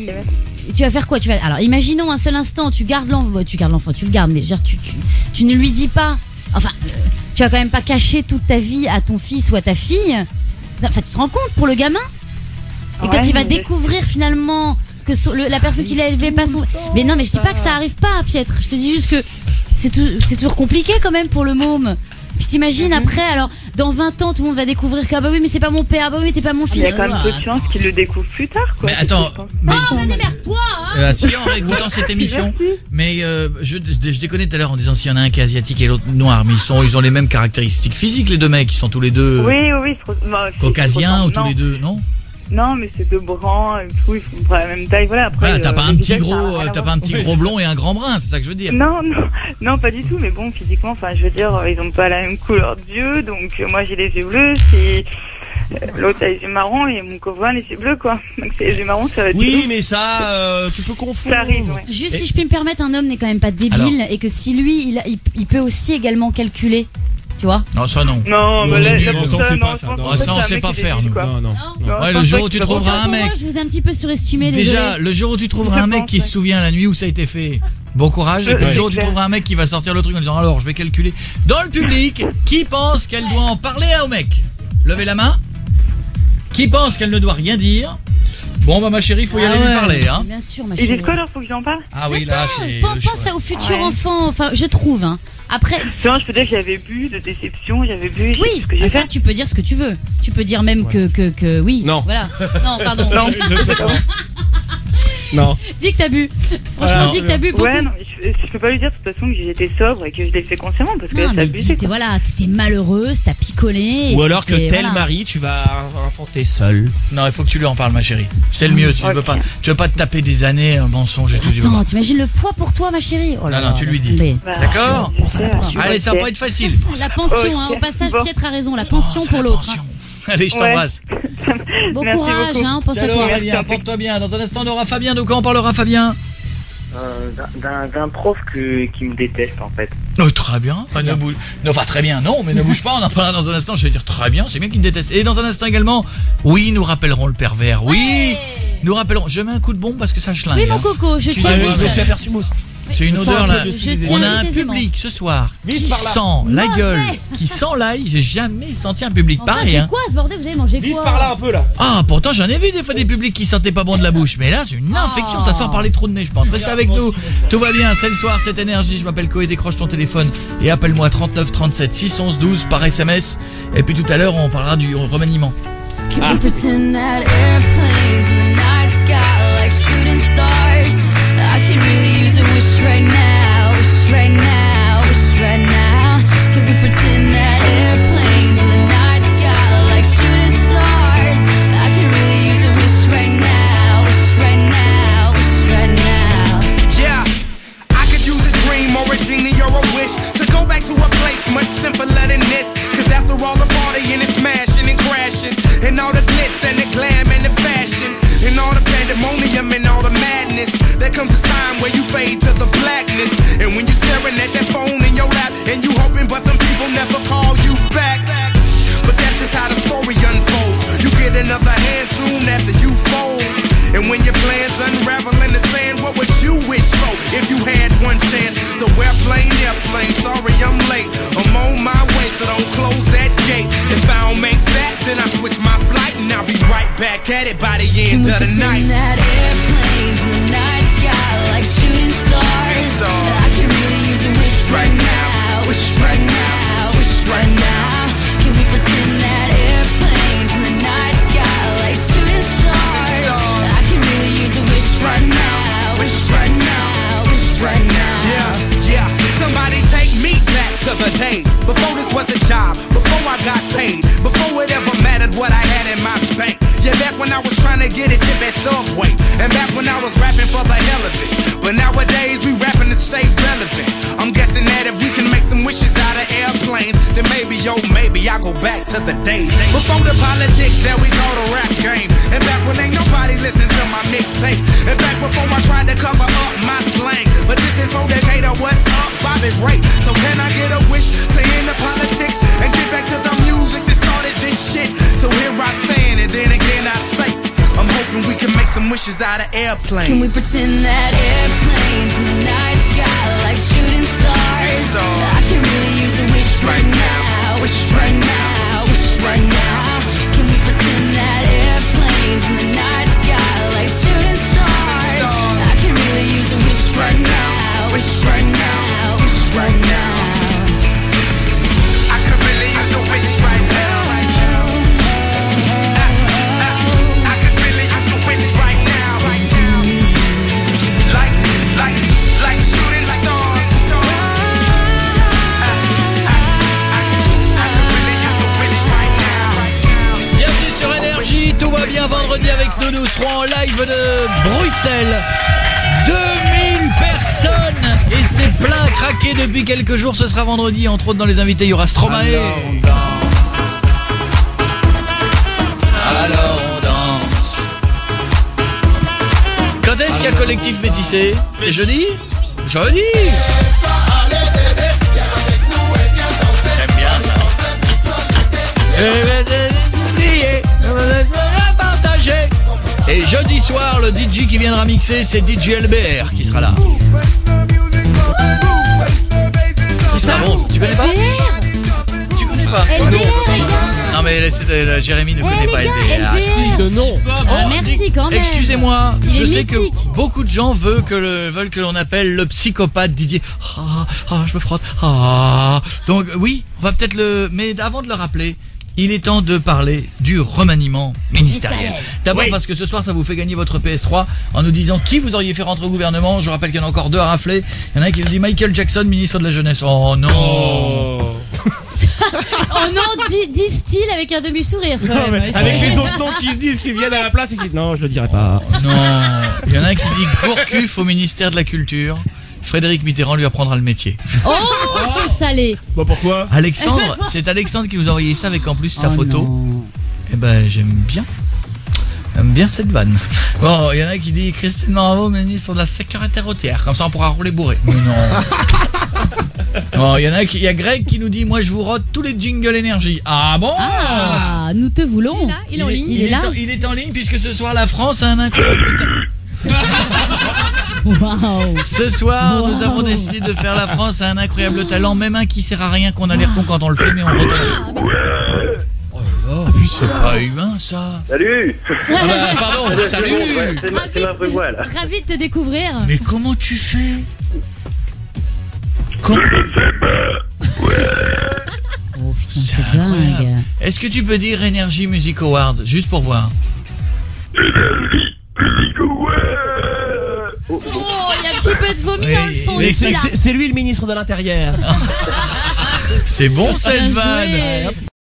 S14: tu vas faire quoi? Alors, imaginons un seul instant, tu gardes l'enfant, tu le gardes, mais tu ne lui dis pas. Enfin, tu vas quand même pas cacher toute ta vie à ton fils ou à ta fille. Enfin, tu te rends compte pour le gamin? Et quand il va découvrir finalement que la personne qui l'a élevé pas son. Mais non, mais je dis pas que ça arrive pas, Pietre. Je te dis juste que c'est toujours compliqué quand même pour le môme. Puis t'imagines après, alors dans 20 ans, tout le monde va découvrir que, ah bah oui, mais c'est pas mon père, ah bah oui, mais t'es pas mon fils.
S6: Il y a quand même peu de chances qu'ils le découvrent plus tard, quoi.
S4: Mais attends,
S14: bah démerde-toi, hein.
S4: Si en réécoutant cette émission, mais je déconnais tout à l'heure en disant s'il y en a un qui est asiatique et l'autre noir, mais ils ont les mêmes caractéristiques physiques, les deux mecs, ils sont tous les deux caucasiens ou tous les deux, non?
S6: Non, mais c'est deux bruns et tout, ils font pas la même taille, voilà. Après,
S4: t'as pas un petit gros blond et un grand brun, c'est ça que je veux dire.
S6: Non, pas du tout, mais bon, physiquement, enfin, je veux dire, ils ont pas la même couleur d'yeux, donc moi j'ai les yeux bleus, l'autre a les yeux marrons et mon copain les yeux bleus, quoi. Donc c'est les yeux marrons, ça va être
S5: oui, mais ça, tu peux confondre.
S6: Ça arrive, ouais.
S14: Juste si je puis me permettre, un homme n'est quand même pas débile et que si lui, il peut aussi également calculer. Tu vois?
S4: Non, ça non.
S6: Non,
S5: on sait pas ça.
S4: Ça, on sait pas faire, nous.
S5: Non.
S4: Ouais, le jour où tu trouveras un mec.
S14: Moi, je vous ai un petit peu surestimé.
S4: Déjà, le jour où tu trouveras un mec qui se souvient la nuit où ça a été fait. Bon courage. Et puis le jour où tu trouveras un mec qui va sortir le truc en disant alors, je vais calculer. Dans le public, qui pense qu'elle doit en parler au mec? Levez la main. Qui pense qu'elle ne doit rien dire? Bon bah ma chérie, il faut y aller lui parler, hein.
S14: Bien sûr, ma chérie.
S6: Et j'ai quoi alors, faut que j'en parle?
S4: Ah oui, là c'est.
S14: Pense au futur enfant, enfin je trouve, hein. Après.
S6: Non, je peux dire que j'avais bu de déception, j'avais bu.
S14: Oui,
S6: ce que j'ai
S14: ça
S6: fait.
S14: tu peux dire ce que tu veux. Tu peux dire même que oui.
S5: Non.
S14: Voilà. Non, pardon.
S5: Non, je sais pas. Non.
S14: Dis que t'as bu. Franchement, dis que t'as bu beaucoup.
S6: Ouais, non, je peux pas lui dire de toute façon que j'étais sobre et que je l'ai fait consciemment parce que ça abusé.
S14: Voilà, t'étais malheureuse, t'as picolé.
S5: Ou alors que tel mari, tu vas enfanter seul.
S4: Non, il faut que tu lui en parles, ma chérie. C'est le mieux. Tu veux pas te taper des années un mensonge et tout.
S14: Attends, t'imagines le poids pour toi, ma chérie? Oh là
S4: non, tu lui dis. D'accord? Allez, ça va pas être facile.
S14: La pension, hein. Au passage, Piètre a raison. La pension pour l'autre.
S4: Allez, je t'embrasse.
S14: Bon courage, hein, pense à toi.
S4: Aurélien, porte-toi bien. Dans un instant, on aura Fabien. De quoi on parlera, Fabien?
S3: D'un prof qui me déteste, en fait.
S4: Très bien. Enfin, très bien, non, mais ne bouge pas. On en parlera dans un instant. Je vais dire très bien, c'est bien qu'il me déteste. Et dans un instant également, oui, nous rappellerons le pervers. Oui, nous rappellerons. Je mets un coup de bombe parce que ça schlingue.
S14: Oui, mon coco, je tiens.
S5: Je me suis à faire sumos.
S4: C'est une odeur là. On a un public ce soir qui sent la gueule, qui sent l'ail. J'ai jamais senti un public pareil.
S14: C'est quoi ce bordel? Vous avez mangé quoi?
S5: Vise par là un peu là.
S4: Ah, pourtant j'en ai vu des fois des publics qui sentaient pas bon de la bouche. Mais là, c'est une infection, ça sort par les trous de nez, je pense. Restez avec nous. Tout va bien, c'est le soir, cette énergie. Je m'appelle Koé, décroche ton téléphone et appelle-moi 39 37 611 12 par SMS. Et puis tout à l'heure, on parlera du remaniement.
S11: Can we pretend that airplanes in the night sky like shooting stars? I could really use a wish right now, wish right now, wish right now. Can we pretend that airplanes in the night sky like shooting stars? I could really use a wish right now, wish right now, wish right now.
S15: Yeah, I could use a dream or a genie or a wish to go back to a place much simpler than this. Cause after all the partying and smashing and crashing, and all the glitz and the glam and the fashion, and all the pandemonium and all the madness, there comes a time where you fade to the blackness. And when you're staring at that phone in your lap, and you hoping but them people never call you back. But that's just how the story unfolds. You get another hand soon after you fold. And when your plans unravel in the sand, what would you wish for if you had one chance? So airplane, sorry I'm late. I'm on my way, so don't close that gate. If I don't make that, then I switch my flight, and I'll be right back at it by the end of the night.
S11: Can we pretend that airplanes in the night sky like shooting stars? I can really use a wish right now, wish right now, wish right now. Can we pretend that airplanes in the night sky like shooting stars? I can really use a wish right now, wish right now, wish right now.
S15: Yeah, somebody take me back to the days before this was a job, before I got paid, before it ever mattered what I had in my bank. Yeah, back when I was trying to get a tip at Subway, and back when I was rapping for the hell of it. But nowadays we rapping to stay relevant. I'm guessing that if we can make some wishes out of airplanes, then maybe, oh maybe I'll go back to the days before the politics that we call the rap game. And back when ain't nobody listened to my mixtape. And back before I tried to cover up my slang. But this is for Decatur, what's up, Bobby Ray. So can I get a wish to end the politics and get back to the music that started this shit? So here I stand, and then again I say, I'm hoping we can make some wishes out of airplanes.
S11: Can we pretend that airplanes in the night sky like shooting stars? I can really use a wish right now, wish right now, wish right now. Can we pretend that airplanes in the night sky like shooting stars? I can really use a wish right now, wish right now, wish right now.
S15: I could really use a wish right now.
S1: vendredi avec nous. Nous serons en live de Bruxelles. 2000 personnes. Et c'est plein, craqué depuis quelques jours. Ce sera vendredi. Entre autres, dans les invités, il y aura Stromae. Alors on danse. Quand est-ce qu'il y a collectif métissé? C'est jeudi? Jeudi. J'aime bien ça. Et jeudi soir, le DJ qui viendra mixer, c'est DJ LBR qui sera là. C'est ça, bon, tu connais pas? Tu connais pas? Non mais Jérémy ne connaît pas LBR.
S5: Si, de nom.
S14: Merci quand même.
S1: Excusez-moi,
S14: Il
S1: je
S14: est
S1: sais
S14: mythique.
S1: que beaucoup de gens veulent que l'on appelle le psychopathe Didier. Je me frotte. Donc oui, on va peut-être mais avant de le rappeler, il est temps de parler du remaniement ministériel. D'abord parce que ce soir ça vous fait gagner votre PS3 en nous disant qui vous auriez fait rentrer au gouvernement. Je rappelle qu'il y en a encore 2 à rafler. Il y en a un qui nous dit Michael Jackson, ministre de la Jeunesse. Oh non.
S14: Oh non, disent-ils avec un demi-sourire quand même.
S5: Avec les autres noms qui se disent, qui viennent à la place et qui disent non, je le dirai pas.
S1: Non. Il y en a un qui dit Gourcuff au ministère de la Culture. Frédéric Mitterrand lui apprendra le métier.
S14: Oh, c'est salé.
S5: Bah pourquoi?
S1: Alexandre, c'est Alexandre qui nous a envoyé ça avec en plus sa photo.
S14: Non.
S1: Eh ben j'aime bien cette vanne. Bon, il y en a qui dit Christine Marot, ministre de la sécurité routière. Comme ça on pourra rouler bourré. Mais non. Bon, il y a Greg qui nous dit moi je vous rote tous les jingles énergie. Ah bon?
S14: Ah, nous te voulons.
S11: Il est en ligne.
S14: Il est là.
S1: Il est en ligne puisque ce soir la France a un incroyable.
S14: Wow.
S1: Ce soir, nous avons décidé de faire la France à un incroyable talent, même un qui sert à rien, qu'on a l'air con quand on le fait, mais on retourne. Oh là là, puis c'est pas humain ça.
S16: Salut.
S1: Pardon, salut.
S16: C'est ma vraie voix là.
S14: Ravi de te découvrir.
S1: Mais comment tu fais?
S14: Oh putain, c'est dingue.
S1: Est-ce que tu peux dire Energy Music Awards, juste pour voir?
S14: Oh, il y a un petit peu de vomi dans le fond.
S5: Mais
S14: ici, là.
S5: c'est lui le ministre de l'Intérieur.
S1: C'est bon cette
S14: Bien
S1: vanne.
S14: joué.